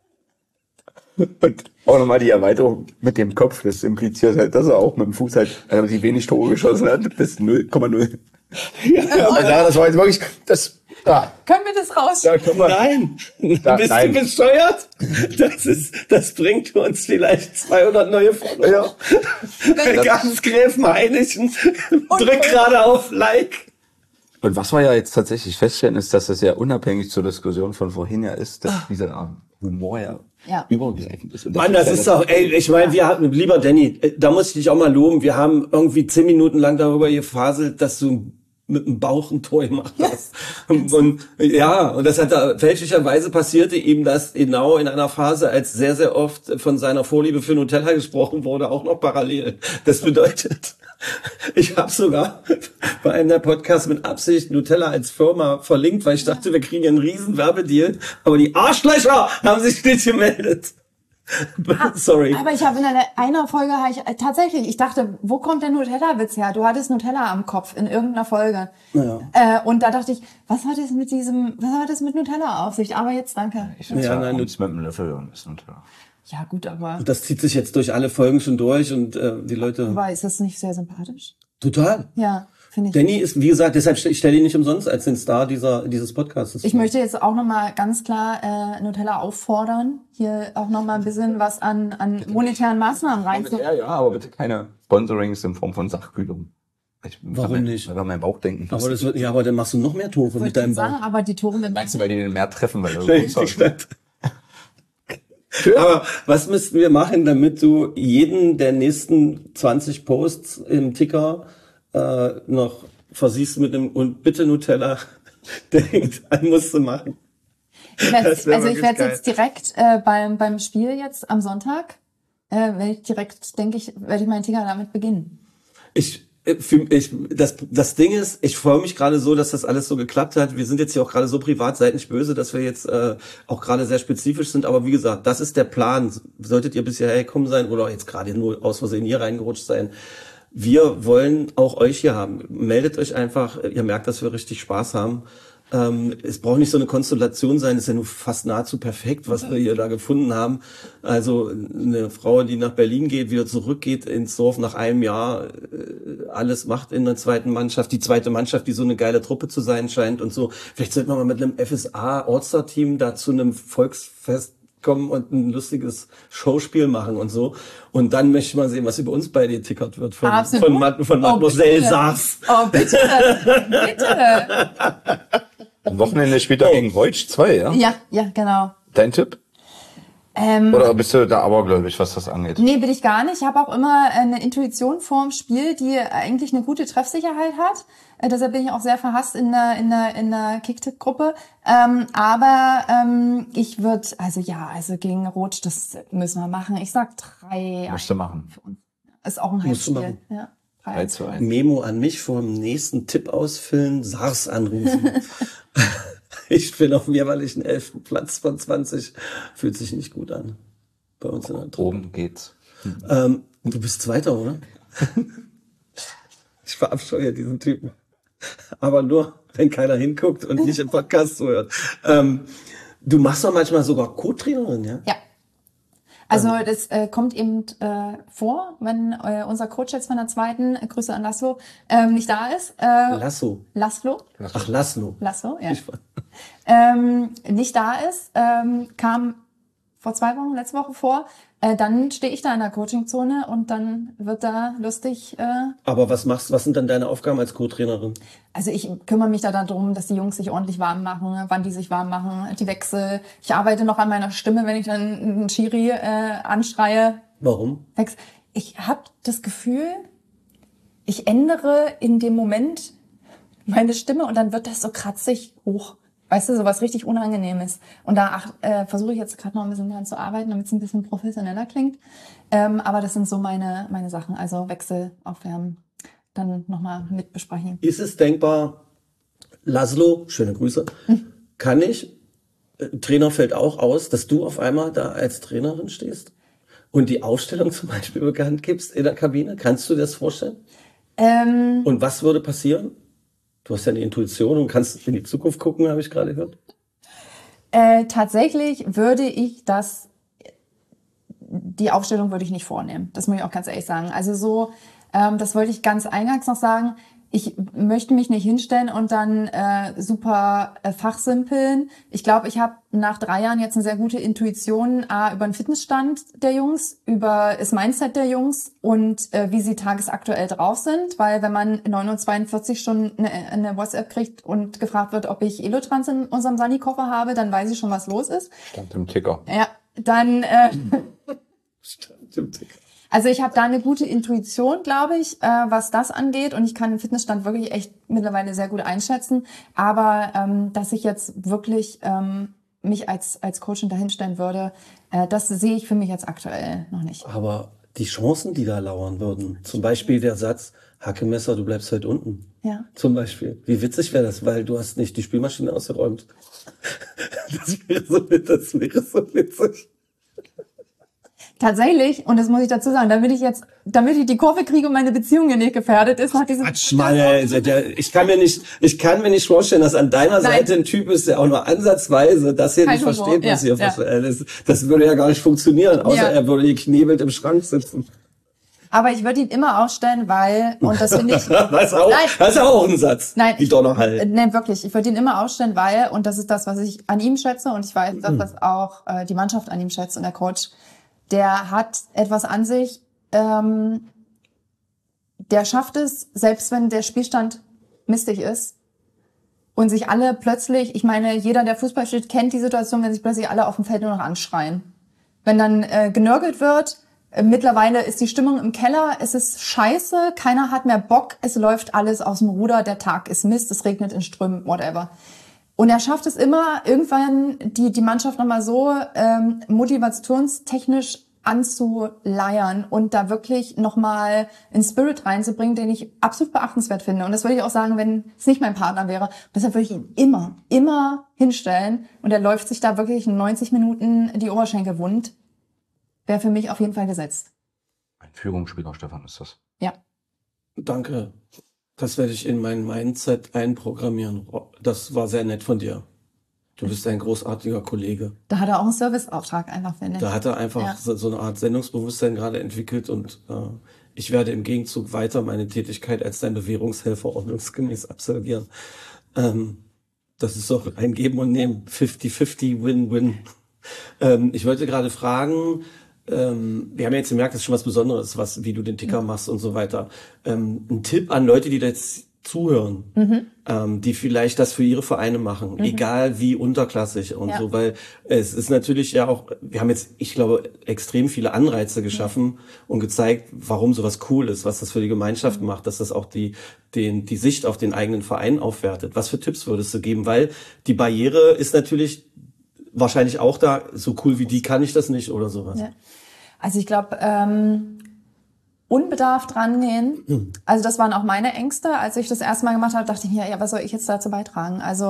Und auch nochmal die Erweiterung mit dem Kopf, das impliziert halt, dass er auch mit dem Fuß halt relativ wenig Tore geschossen hat, bis 0,0. Ja, also das war jetzt wirklich, Können wir das raus? Nein, bist du bescheuert? Das bringt uns vielleicht 200 neue Follower. Ganz Gräfenhainichen, drück gerade auf Like. Und was wir ja jetzt tatsächlich feststellen, ist, dass das ja unabhängig zur Diskussion von vorhin ja ist, dass dieser Humor ja übergreifend ist. Und Mann, das ist doch, ich meine, lieber Danny, da muss ich dich auch mal loben, wir haben irgendwie 10 Minuten lang darüber gefaselt, dass du mit dem Bauch ein Tor gemacht hast. Und das hat da fälschlicherweise passierte ihm das genau in einer Phase, als sehr, sehr oft von seiner Vorliebe für Nutella gesprochen wurde, auch noch parallel. Das bedeutet, ich habe sogar bei einem der Podcasts mit Absicht Nutella als Firma verlinkt, weil ich dachte, wir kriegen einen riesen Werbedeal. Aber die Arschlöcher haben sich nicht gemeldet. Sorry. Aber ich habe in einer Folge ich dachte, wo kommt der Nutella-Witz her? Du hattest Nutella am Kopf in irgendeiner Folge. Ja. Und da dachte ich, was hat das mit Nutella auf sich? Aber jetzt danke. Ich finde ja, mit einem Löffel und ist Nutella. Ja, gut, aber... Und das zieht sich jetzt durch alle Folgen schon durch und die Leute... Aber ist das nicht sehr sympathisch? Total. Ja, finde ich. Danny ist, wie gesagt, deshalb ich stelle ihn nicht umsonst als den Star dieses Podcasts. Ich möchte jetzt auch nochmal ganz klar Nutella auffordern, hier auch nochmal ein bisschen was an monetären Maßnahmen reinzubringen. Ja, aber bitte keine Sponsorings in Form von Sachkühlung. Warum nicht? Weil wir meinen Bauch denken. Aber dann machst du noch mehr Tore mit deinem Bauch. Aber die Tore mit... Meinst du, weil die den mehr treffen? Weil Aber was müssten wir machen, damit du jeden der nächsten 20 Posts im Ticker noch versiehst mit einem und bitte Nutella denkt, musst du machen. Ich werde jetzt direkt beim Spiel jetzt am Sonntag, werde ich meinen Ticker damit beginnen. Das Ding ist, ich freue mich gerade so, dass das alles so geklappt hat. Wir sind jetzt hier auch gerade so privat, seid nicht böse, dass wir jetzt auch gerade sehr spezifisch sind. Aber wie gesagt, das ist der Plan. Solltet ihr bisher hergekommen sein oder jetzt gerade nur aus Versehen hier reingerutscht sein, wir wollen auch euch hier haben. Meldet euch einfach. Ihr merkt, dass wir richtig Spaß haben. Es braucht nicht so eine Konstellation sein, es ist ja nur fast nahezu perfekt, was wir hier da gefunden haben. Also eine Frau, die nach Berlin geht, wieder zurückgeht ins Dorf nach einem Jahr, alles macht in der zweiten Mannschaft, die zweite Mannschaft, die so eine geile Truppe zu sein scheint und so. Vielleicht sollten wir mal mit einem FSA-All-Star-Team da zu einem Volksfest kommen und ein lustiges Showspiel machen und so. Und dann möchte ich mal sehen, was über uns beide getickert wird von Mademoiselle Saas. Oh, bitte, bitte. Am Wochenende spielt er gegen Reutsch 2, ja? Ja, genau. Dein Tipp? Oder bist du da abergläubig, was das angeht? Nee, bin ich gar nicht. Ich habe auch immer eine Intuition vorm Spiel, die eigentlich eine gute Treffsicherheit hat. Deshalb bin ich auch sehr verhasst in der Kicktipp-Gruppe. Aber ich würde, also gegen Rot, das müssen wir machen. Ich sag 3. Musst du machen. Ist auch ein Heimspiel. Ja. 3:1. Memo an mich vor dem nächsten Tipp ausfüllen, SARS anrufen. Ich bin auf dem jeweiligen 11. Platz von 20. Fühlt sich nicht gut an. Bei uns in der Truppe. Oben geht's. Du bist Zweiter, oder? Ich verabscheue diesen Typen. Aber nur, wenn keiner hinguckt und nicht im Podcast zuhört. Du machst doch manchmal sogar Co-Trainerin, ja? Ja. Also das kommt eben vor, wenn unser Coach jetzt von der zweiten, Grüße an Laszlo, nicht da ist. Laszlo. Ach, Laszlo. Laszlo, ja. Nicht da ist, kam vor 2 Wochen, letzte Woche vor, dann stehe ich da in der Coachingzone und dann wird da lustig. Aber was sind dann deine Aufgaben als Co-Trainerin? Also ich kümmere mich da darum, dass die Jungs sich ordentlich warm machen, wann die sich warm machen, die Wechsel. Ich arbeite noch an meiner Stimme, wenn ich dann einen Schiri anschreie. Warum? Ich habe das Gefühl, ich ändere in dem Moment meine Stimme und dann wird das so kratzig hoch. Weißt du, so was richtig Unangenehmes. Und da versuche ich jetzt gerade noch ein bisschen dran zu arbeiten, damit es ein bisschen professioneller klingt. Aber das sind so meine Sachen. Also Wechsel, Aufwärmen, dann nochmal mit besprechen. Ist es denkbar, Laszlo, schöne Grüße, kann ich, Trainer fällt auch aus, dass du auf einmal da als Trainerin stehst und die Aufstellung zum Beispiel bekannt gibst in der Kabine? Kannst du dir das vorstellen? Und was würde passieren? Du hast ja eine Intuition und kannst in die Zukunft gucken, habe ich gerade gehört. Tatsächlich würde ich die Aufstellung würde ich nicht vornehmen. Das muss ich auch ganz ehrlich sagen. Also so, das wollte ich ganz eingangs noch sagen. Ich möchte mich nicht hinstellen und dann super fachsimpeln. Ich glaube, ich habe nach 3 Jahren jetzt eine sehr gute Intuition über den Fitnessstand der Jungs, über das Mindset der Jungs und wie sie tagesaktuell drauf sind. Weil wenn man 9:42 schon eine WhatsApp kriegt und gefragt wird, ob ich Elotrans in unserem Sani-Koffer habe, dann weiß ich schon, was los ist. Stand im Ticker. Ja, dann... Stand im Ticker. Also ich habe da eine gute Intuition, glaube ich, was das angeht. Und ich kann den Fitnessstand wirklich echt mittlerweile sehr gut einschätzen. Aber dass ich jetzt wirklich mich als Coachin dahinstellen würde, das sehe ich für mich jetzt aktuell noch nicht. Aber die Chancen, die da lauern würden, zum Beispiel der Satz, Hackemesser, du bleibst halt unten. Ja. Zum Beispiel. Wie witzig wäre das, weil du hast nicht die Spülmaschine ausgeräumt. Das wäre so witzig. Tatsächlich, und das muss ich dazu sagen, damit ich die Kurve kriege und meine Beziehung hier nicht gefährdet ist, nach diesem... Quatsch, Mann, ich kann mir nicht vorstellen, dass an deiner Seite ein Typ ist, der auch nur ansatzweise das hier nicht versteht, was hier das würde ja gar nicht funktionieren, außer er würde geknebelt im Schrank sitzen. Aber ich würde ihn immer aufstellen, weil, und das finde ich... Das ist auch ein Satz. Nein, die Donnerhall. Nein, wirklich. Ich würde ihn immer aufstellen, weil, und das ist das, was ich an ihm schätze, und ich weiß, dass das auch die Mannschaft an ihm schätzt und der Coach, der hat etwas an sich, der schafft es, selbst wenn der Spielstand mistig ist und sich alle plötzlich, ich meine, jeder, der Fußball spielt, kennt die Situation, wenn sich plötzlich alle auf dem Feld nur noch anschreien. Wenn dann genörgelt wird, mittlerweile ist die Stimmung im Keller, es ist scheiße, keiner hat mehr Bock, es läuft alles aus dem Ruder, der Tag ist Mist, es regnet in Strömen, whatever. Und er schafft es immer, irgendwann die Mannschaft nochmal so motivationstechnisch anzuleiern und da wirklich nochmal einen Spirit reinzubringen, den ich absolut beachtenswert finde. Und das würde ich auch sagen, wenn es nicht mein Partner wäre. Deshalb würde ich ihn immer hinstellen. Und er läuft sich da wirklich in 90 Minuten die Oberschenkel wund. Wäre für mich auf jeden Fall gesetzt. Ein Führungsspieler, Stefan, ist das. Ja. Danke. Das werde ich in mein Mindset einprogrammieren. Das war sehr nett von dir. Du bist ein großartiger Kollege. Da hat er auch einen Serviceauftrag einfach, finde ich. Da hat er einfach so eine Art Sendungsbewusstsein gerade entwickelt und ich werde im Gegenzug weiter meine Tätigkeit als dein Bewährungshelfer ordnungsgemäß absolvieren. Das ist doch ein Geben und Nehmen. 50-50, Win-Win. Ich wollte gerade fragen, wir haben ja jetzt gemerkt, das ist schon was Besonderes, wie du den Ticker machst und so weiter. Ein Tipp an Leute, die da jetzt zuhören, die vielleicht das für ihre Vereine machen, egal wie unterklassig und so, weil es ist natürlich ja auch, wir haben jetzt, ich glaube, extrem viele Anreize geschaffen und gezeigt, warum sowas cool ist, was das für die Gemeinschaft macht, dass das auch die Sicht auf den eigenen Verein aufwertet. Was für Tipps würdest du geben? Weil die Barriere ist natürlich wahrscheinlich auch da, so cool wie die kann ich das nicht oder sowas. Ja. Also ich glaube, unbedarft rangehen. Also das waren auch meine Ängste. Als ich das erste Mal gemacht habe, dachte ich mir, ja, was soll ich jetzt dazu beitragen? Also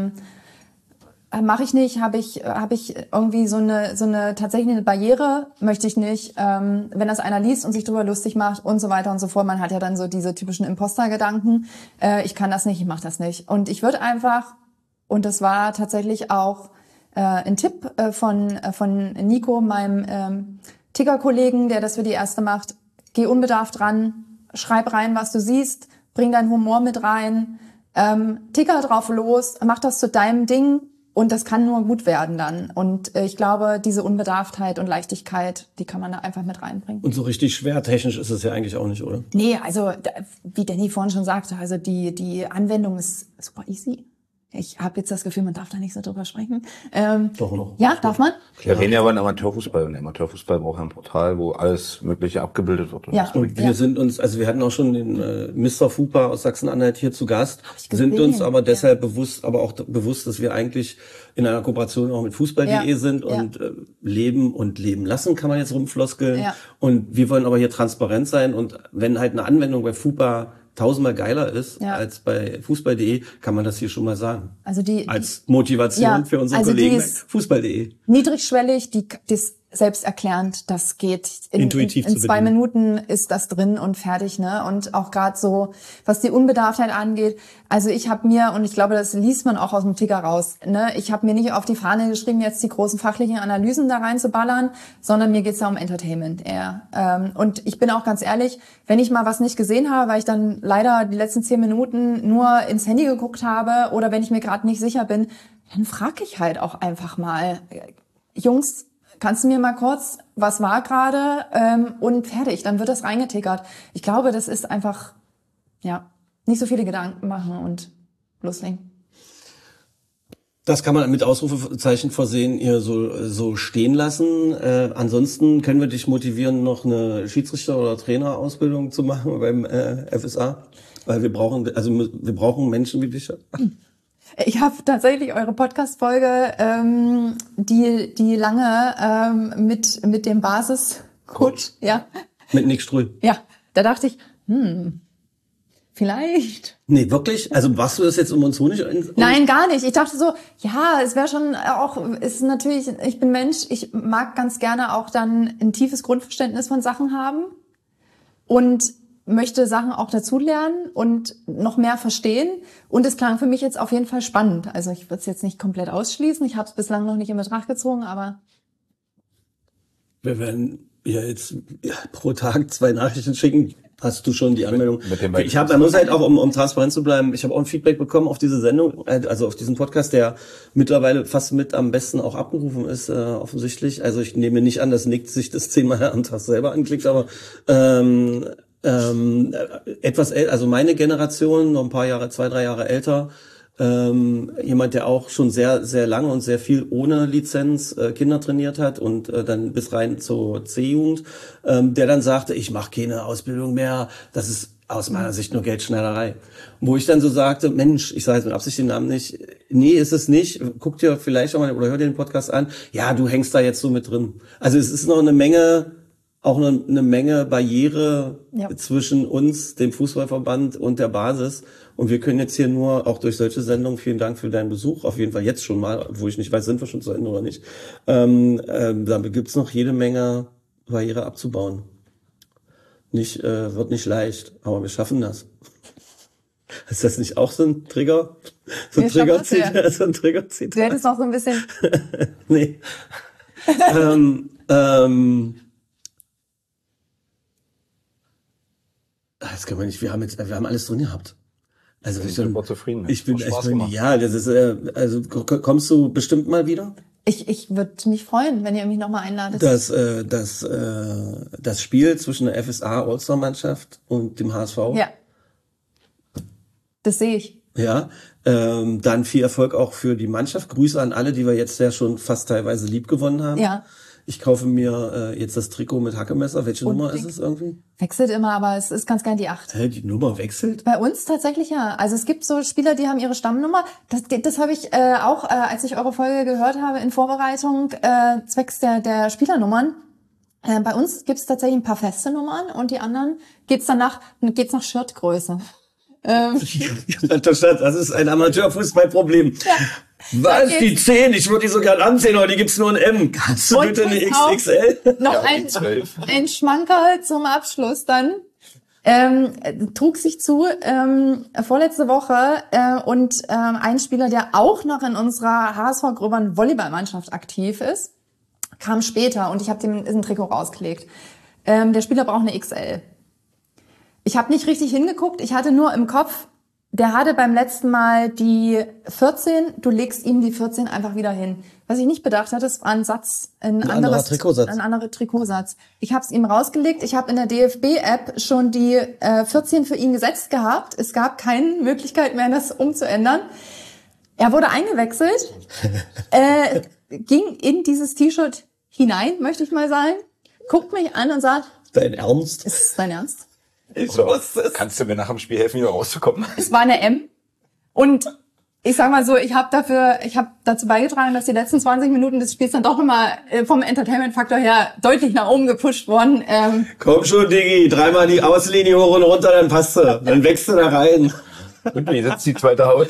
mache ich nicht, habe ich irgendwie so eine tatsächlich eine Barriere, möchte ich nicht. Wenn das einer liest und sich drüber lustig macht und so weiter und so fort, man hat ja dann so diese typischen Imposter-Gedanken. Ich kann das nicht, ich mache das nicht. Und ich würde einfach, und das war tatsächlich auch ein Tipp von Nico, meinem Ticker-Kollegen, der das für die Erste macht, geh unbedarft ran, schreib rein, was du siehst, bring deinen Humor mit rein, ticker drauf los, mach das zu deinem Ding. Und das kann nur gut werden dann. Und ich glaube, diese Unbedarftheit und Leichtigkeit, die kann man da einfach mit reinbringen. Und so richtig schwer technisch ist es ja eigentlich auch nicht, oder? Nee, also wie Danny vorhin schon sagte, also die Anwendung ist super easy. Ich habe jetzt das Gefühl, man darf da nicht so drüber sprechen. Doch noch. Ja, darf man? Wir reden ja über den Amateurfußball und der Amateurfußball braucht ein Portal, wo alles Mögliche abgebildet wird. Ja. Und wir sind uns, also wir hatten auch schon den Mr. Fupa aus Sachsen-Anhalt hier zu Gast, gesehen, sind uns aber deshalb bewusst, aber auch bewusst, dass wir eigentlich in einer Kooperation auch mit Fußball.de sind und leben und leben lassen, kann man jetzt rumfloskeln. Ja. Und wir wollen aber hier transparent sein und wenn halt eine Anwendung bei Fupa tausendmal geiler ist als bei Fußball.de, kann man das hier schon mal sagen. Also als Motivation für unsere Kollegen bei Fußball.de. Niedrigschwellig, die ist selbsterklärend, das geht intuitiv in 2 Minuten ist das drin und fertig, ne? Und auch gerade so, was die Unbedarftheit angeht, also ich habe mir, und ich glaube, das liest man auch aus dem Ticker raus, ne? Ich habe mir nicht auf die Fahne geschrieben, jetzt die großen fachlichen Analysen da reinzuballern, sondern mir geht's ja um Entertainment eher. Und ich bin auch ganz ehrlich, wenn ich mal was nicht gesehen habe, weil ich dann leider die letzten 10 Minuten nur ins Handy geguckt habe oder wenn ich mir gerade nicht sicher bin, dann frage ich halt auch einfach mal, Jungs, kannst du mir mal kurz, was war gerade und fertig, dann wird das reingetickert. Ich glaube, das ist einfach, nicht so viele Gedanken machen und loslegen. Das kann man mit Ausrufezeichen versehen hier so stehen lassen. Ansonsten können wir dich motivieren, noch eine Schiedsrichter- oder Trainerausbildung zu machen beim FSA, weil wir brauchen Menschen wie dich. Ich habe tatsächlich eure Podcast-Folge, die lange mit dem Basiscoach, mit Nick Strühl. Ja, da dachte ich, vielleicht. Nee, wirklich? Also machst du das jetzt um uns Honig? Nein, gar nicht. Ich dachte so, ja, es wäre schon auch, ist natürlich, ich bin Mensch, ich mag ganz gerne auch dann ein tiefes Grundverständnis von Sachen haben und möchte Sachen auch dazulernen und noch mehr verstehen. Und es klang für mich jetzt auf jeden Fall spannend. Also ich würde es jetzt nicht komplett ausschließen. Ich habe es bislang noch nicht in Betracht gezogen, aber... Wir werden ja jetzt pro Tag 2 Nachrichten schicken. Hast du schon die Anmeldung? Man muss halt auch, um transparent zu bleiben, ich habe auch ein Feedback bekommen auf diese Sendung, also auf diesen Podcast, der mittlerweile fast mit am besten auch abgerufen ist, offensichtlich. Also ich nehme nicht an, dass Nick sich das 10-mal am Tag selber anklickt, aber also meine Generation, noch ein paar Jahre, 2-3 Jahre älter, jemand, der auch schon sehr, sehr lange und sehr viel ohne Lizenz Kinder trainiert hat und dann bis rein zur C-Jugend, der dann sagte, ich mache keine Ausbildung mehr, das ist aus meiner Sicht nur Geldschneiderei. Wo ich dann so sagte, Mensch, ich sage jetzt mit Absicht den Namen nicht, nee, ist es nicht, guck dir vielleicht auch mal oder hör dir den Podcast an, ja, du hängst da jetzt so mit drin. Also es ist noch eine Menge Barriere zwischen uns, dem Fußballverband und der Basis. Und wir können jetzt hier nur, auch durch solche Sendungen, vielen Dank für deinen Besuch, auf jeden Fall jetzt schon mal, wo ich nicht weiß, sind wir schon zu Ende oder nicht. Da gibt's noch jede Menge Barriere abzubauen. Wird nicht leicht, aber wir schaffen das. Ist das nicht auch so ein Trigger? So ein Trigger-Zitat? Du hättest noch so ein bisschen... Nee. Das können wir nicht. Wir haben alles drin gehabt. Also ich bin super zufrieden. Das ist also kommst du bestimmt mal wieder? Ich würde mich freuen, wenn ihr mich nochmal einladet. Das Spiel zwischen der FSA All-Star-Mannschaft und dem HSV. Ja. Das sehe ich. Ja. Dann viel Erfolg auch für die Mannschaft. Grüße an alle, die wir jetzt ja schon fast teilweise lieb gewonnen haben. Ja. Ich kaufe mir jetzt das Trikot mit Hackemesser. Welche Nummer ist es irgendwie? Wechselt immer, aber es ist ganz gern die 8. Die Nummer wechselt? Bei uns tatsächlich ja. Also es gibt so Spieler, die haben ihre Stammnummer. Das habe ich auch, als ich eure Folge gehört habe in Vorbereitung, zwecks der Spielernummern. Bei uns gibt's tatsächlich ein paar feste Nummern und die anderen geht's nach Shirtgröße. Das ist ein Amateurfußballproblem. Ja. Was, die 10? Ich würde die so gern anziehen, aber die gibt's nur in M. Kannst du bitte eine XXL? Noch ein Schmankerl zum Abschluss dann. Trug sich zu vorletzte Woche und ein Spieler, der auch noch in unserer HSV Gröbern Volleyballmannschaft aktiv ist, kam später und ich habe dem ein Trikot rausgelegt. Der Spieler braucht eine XL. Ich habe nicht richtig hingeguckt, ich hatte nur im Kopf, der hatte beim letzten Mal die 14, du legst ihm die 14 einfach wieder hin. Was ich nicht bedacht hatte, das war ein anderer Trikotsatz. Ich habe es ihm rausgelegt, ich habe in der DFB-App schon die 14 für ihn gesetzt gehabt. Es gab keine Möglichkeit mehr, das umzuändern. Er wurde eingewechselt, ging in dieses T-Shirt hinein, möchte ich mal sagen, guckt mich an und sagt, Dein Ernst? Ist es dein Ernst? Ich wusste es. Kannst du mir nach dem Spiel helfen, wieder rauszukommen? Es war eine M. Und ich sag mal so, ich habe dazu beigetragen, dass die letzten 20 Minuten des Spiels dann doch nochmal vom Entertainment-Faktor her deutlich nach oben gepusht wurden. Komm schon, Diggi, dreimal die Außenlinie hoch und runter, dann passt du. Dann wächst du da rein. Und wie sitzt die zweite Haut?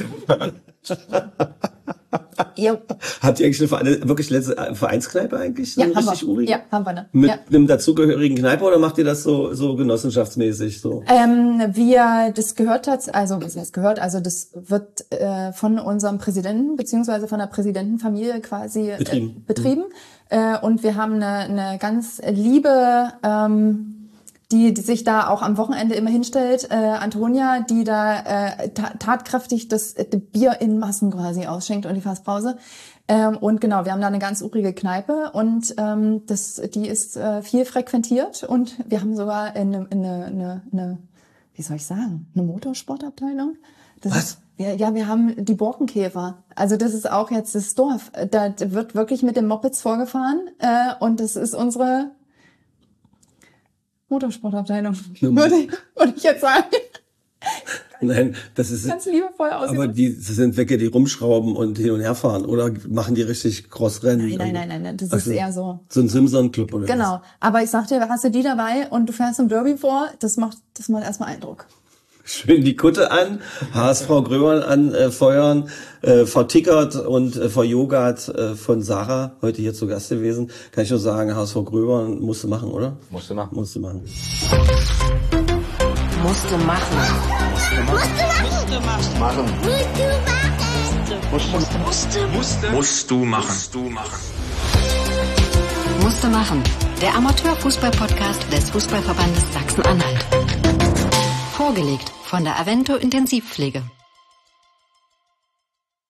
Ja. Habt ihr eigentlich eine letzte Vereinskneipe eigentlich? Ja, haben wir. Ja, haben wir. Mit einem dazugehörigen Kneipe oder macht ihr das so genossenschaftsmäßig so? Das gehört das wird von unserem Präsidenten beziehungsweise von der Präsidentenfamilie quasi betrieben. Und wir haben eine ganz liebe die sich da auch am Wochenende immer hinstellt, Antonia, die da tatkräftig das Bier in Massen quasi ausschenkt und die Fasspause. Und genau, wir haben da eine ganz urige Kneipe und die ist viel frequentiert und wir haben sogar eine wie soll ich sagen, eine Motorsportabteilung. Was? Ja, wir haben die Borkenkäfer. Also das ist auch jetzt das Dorf. Da wird wirklich mit den Mopeds vorgefahren und das ist unsere Motorsportabteilung, würde ich jetzt sagen. Nein, das ist ganz liebevoll ausgedrückt. Aber das sind welche, die rumschrauben und hin und her fahren oder machen die richtig Crossrennen? Nein, das ist eher so. So ein Simson-Club oder genau. was? Aber ich sag dir, hast du die dabei und du fährst im Derby vor, das macht erstmal Eindruck. Schön die Kutte an, HSV Gröbern anfeuern, vertickert und verjogert von Sarah, heute hier zu Gast gewesen. Kann ich nur sagen, HSV Gröbern musst du machen, oder? Musst du machen. Musst du machen. Der Amateurfußball-Podcast des Fußballverbandes Sachsen-Anhalt. Vorgelegt von der Avento Intensivpflege.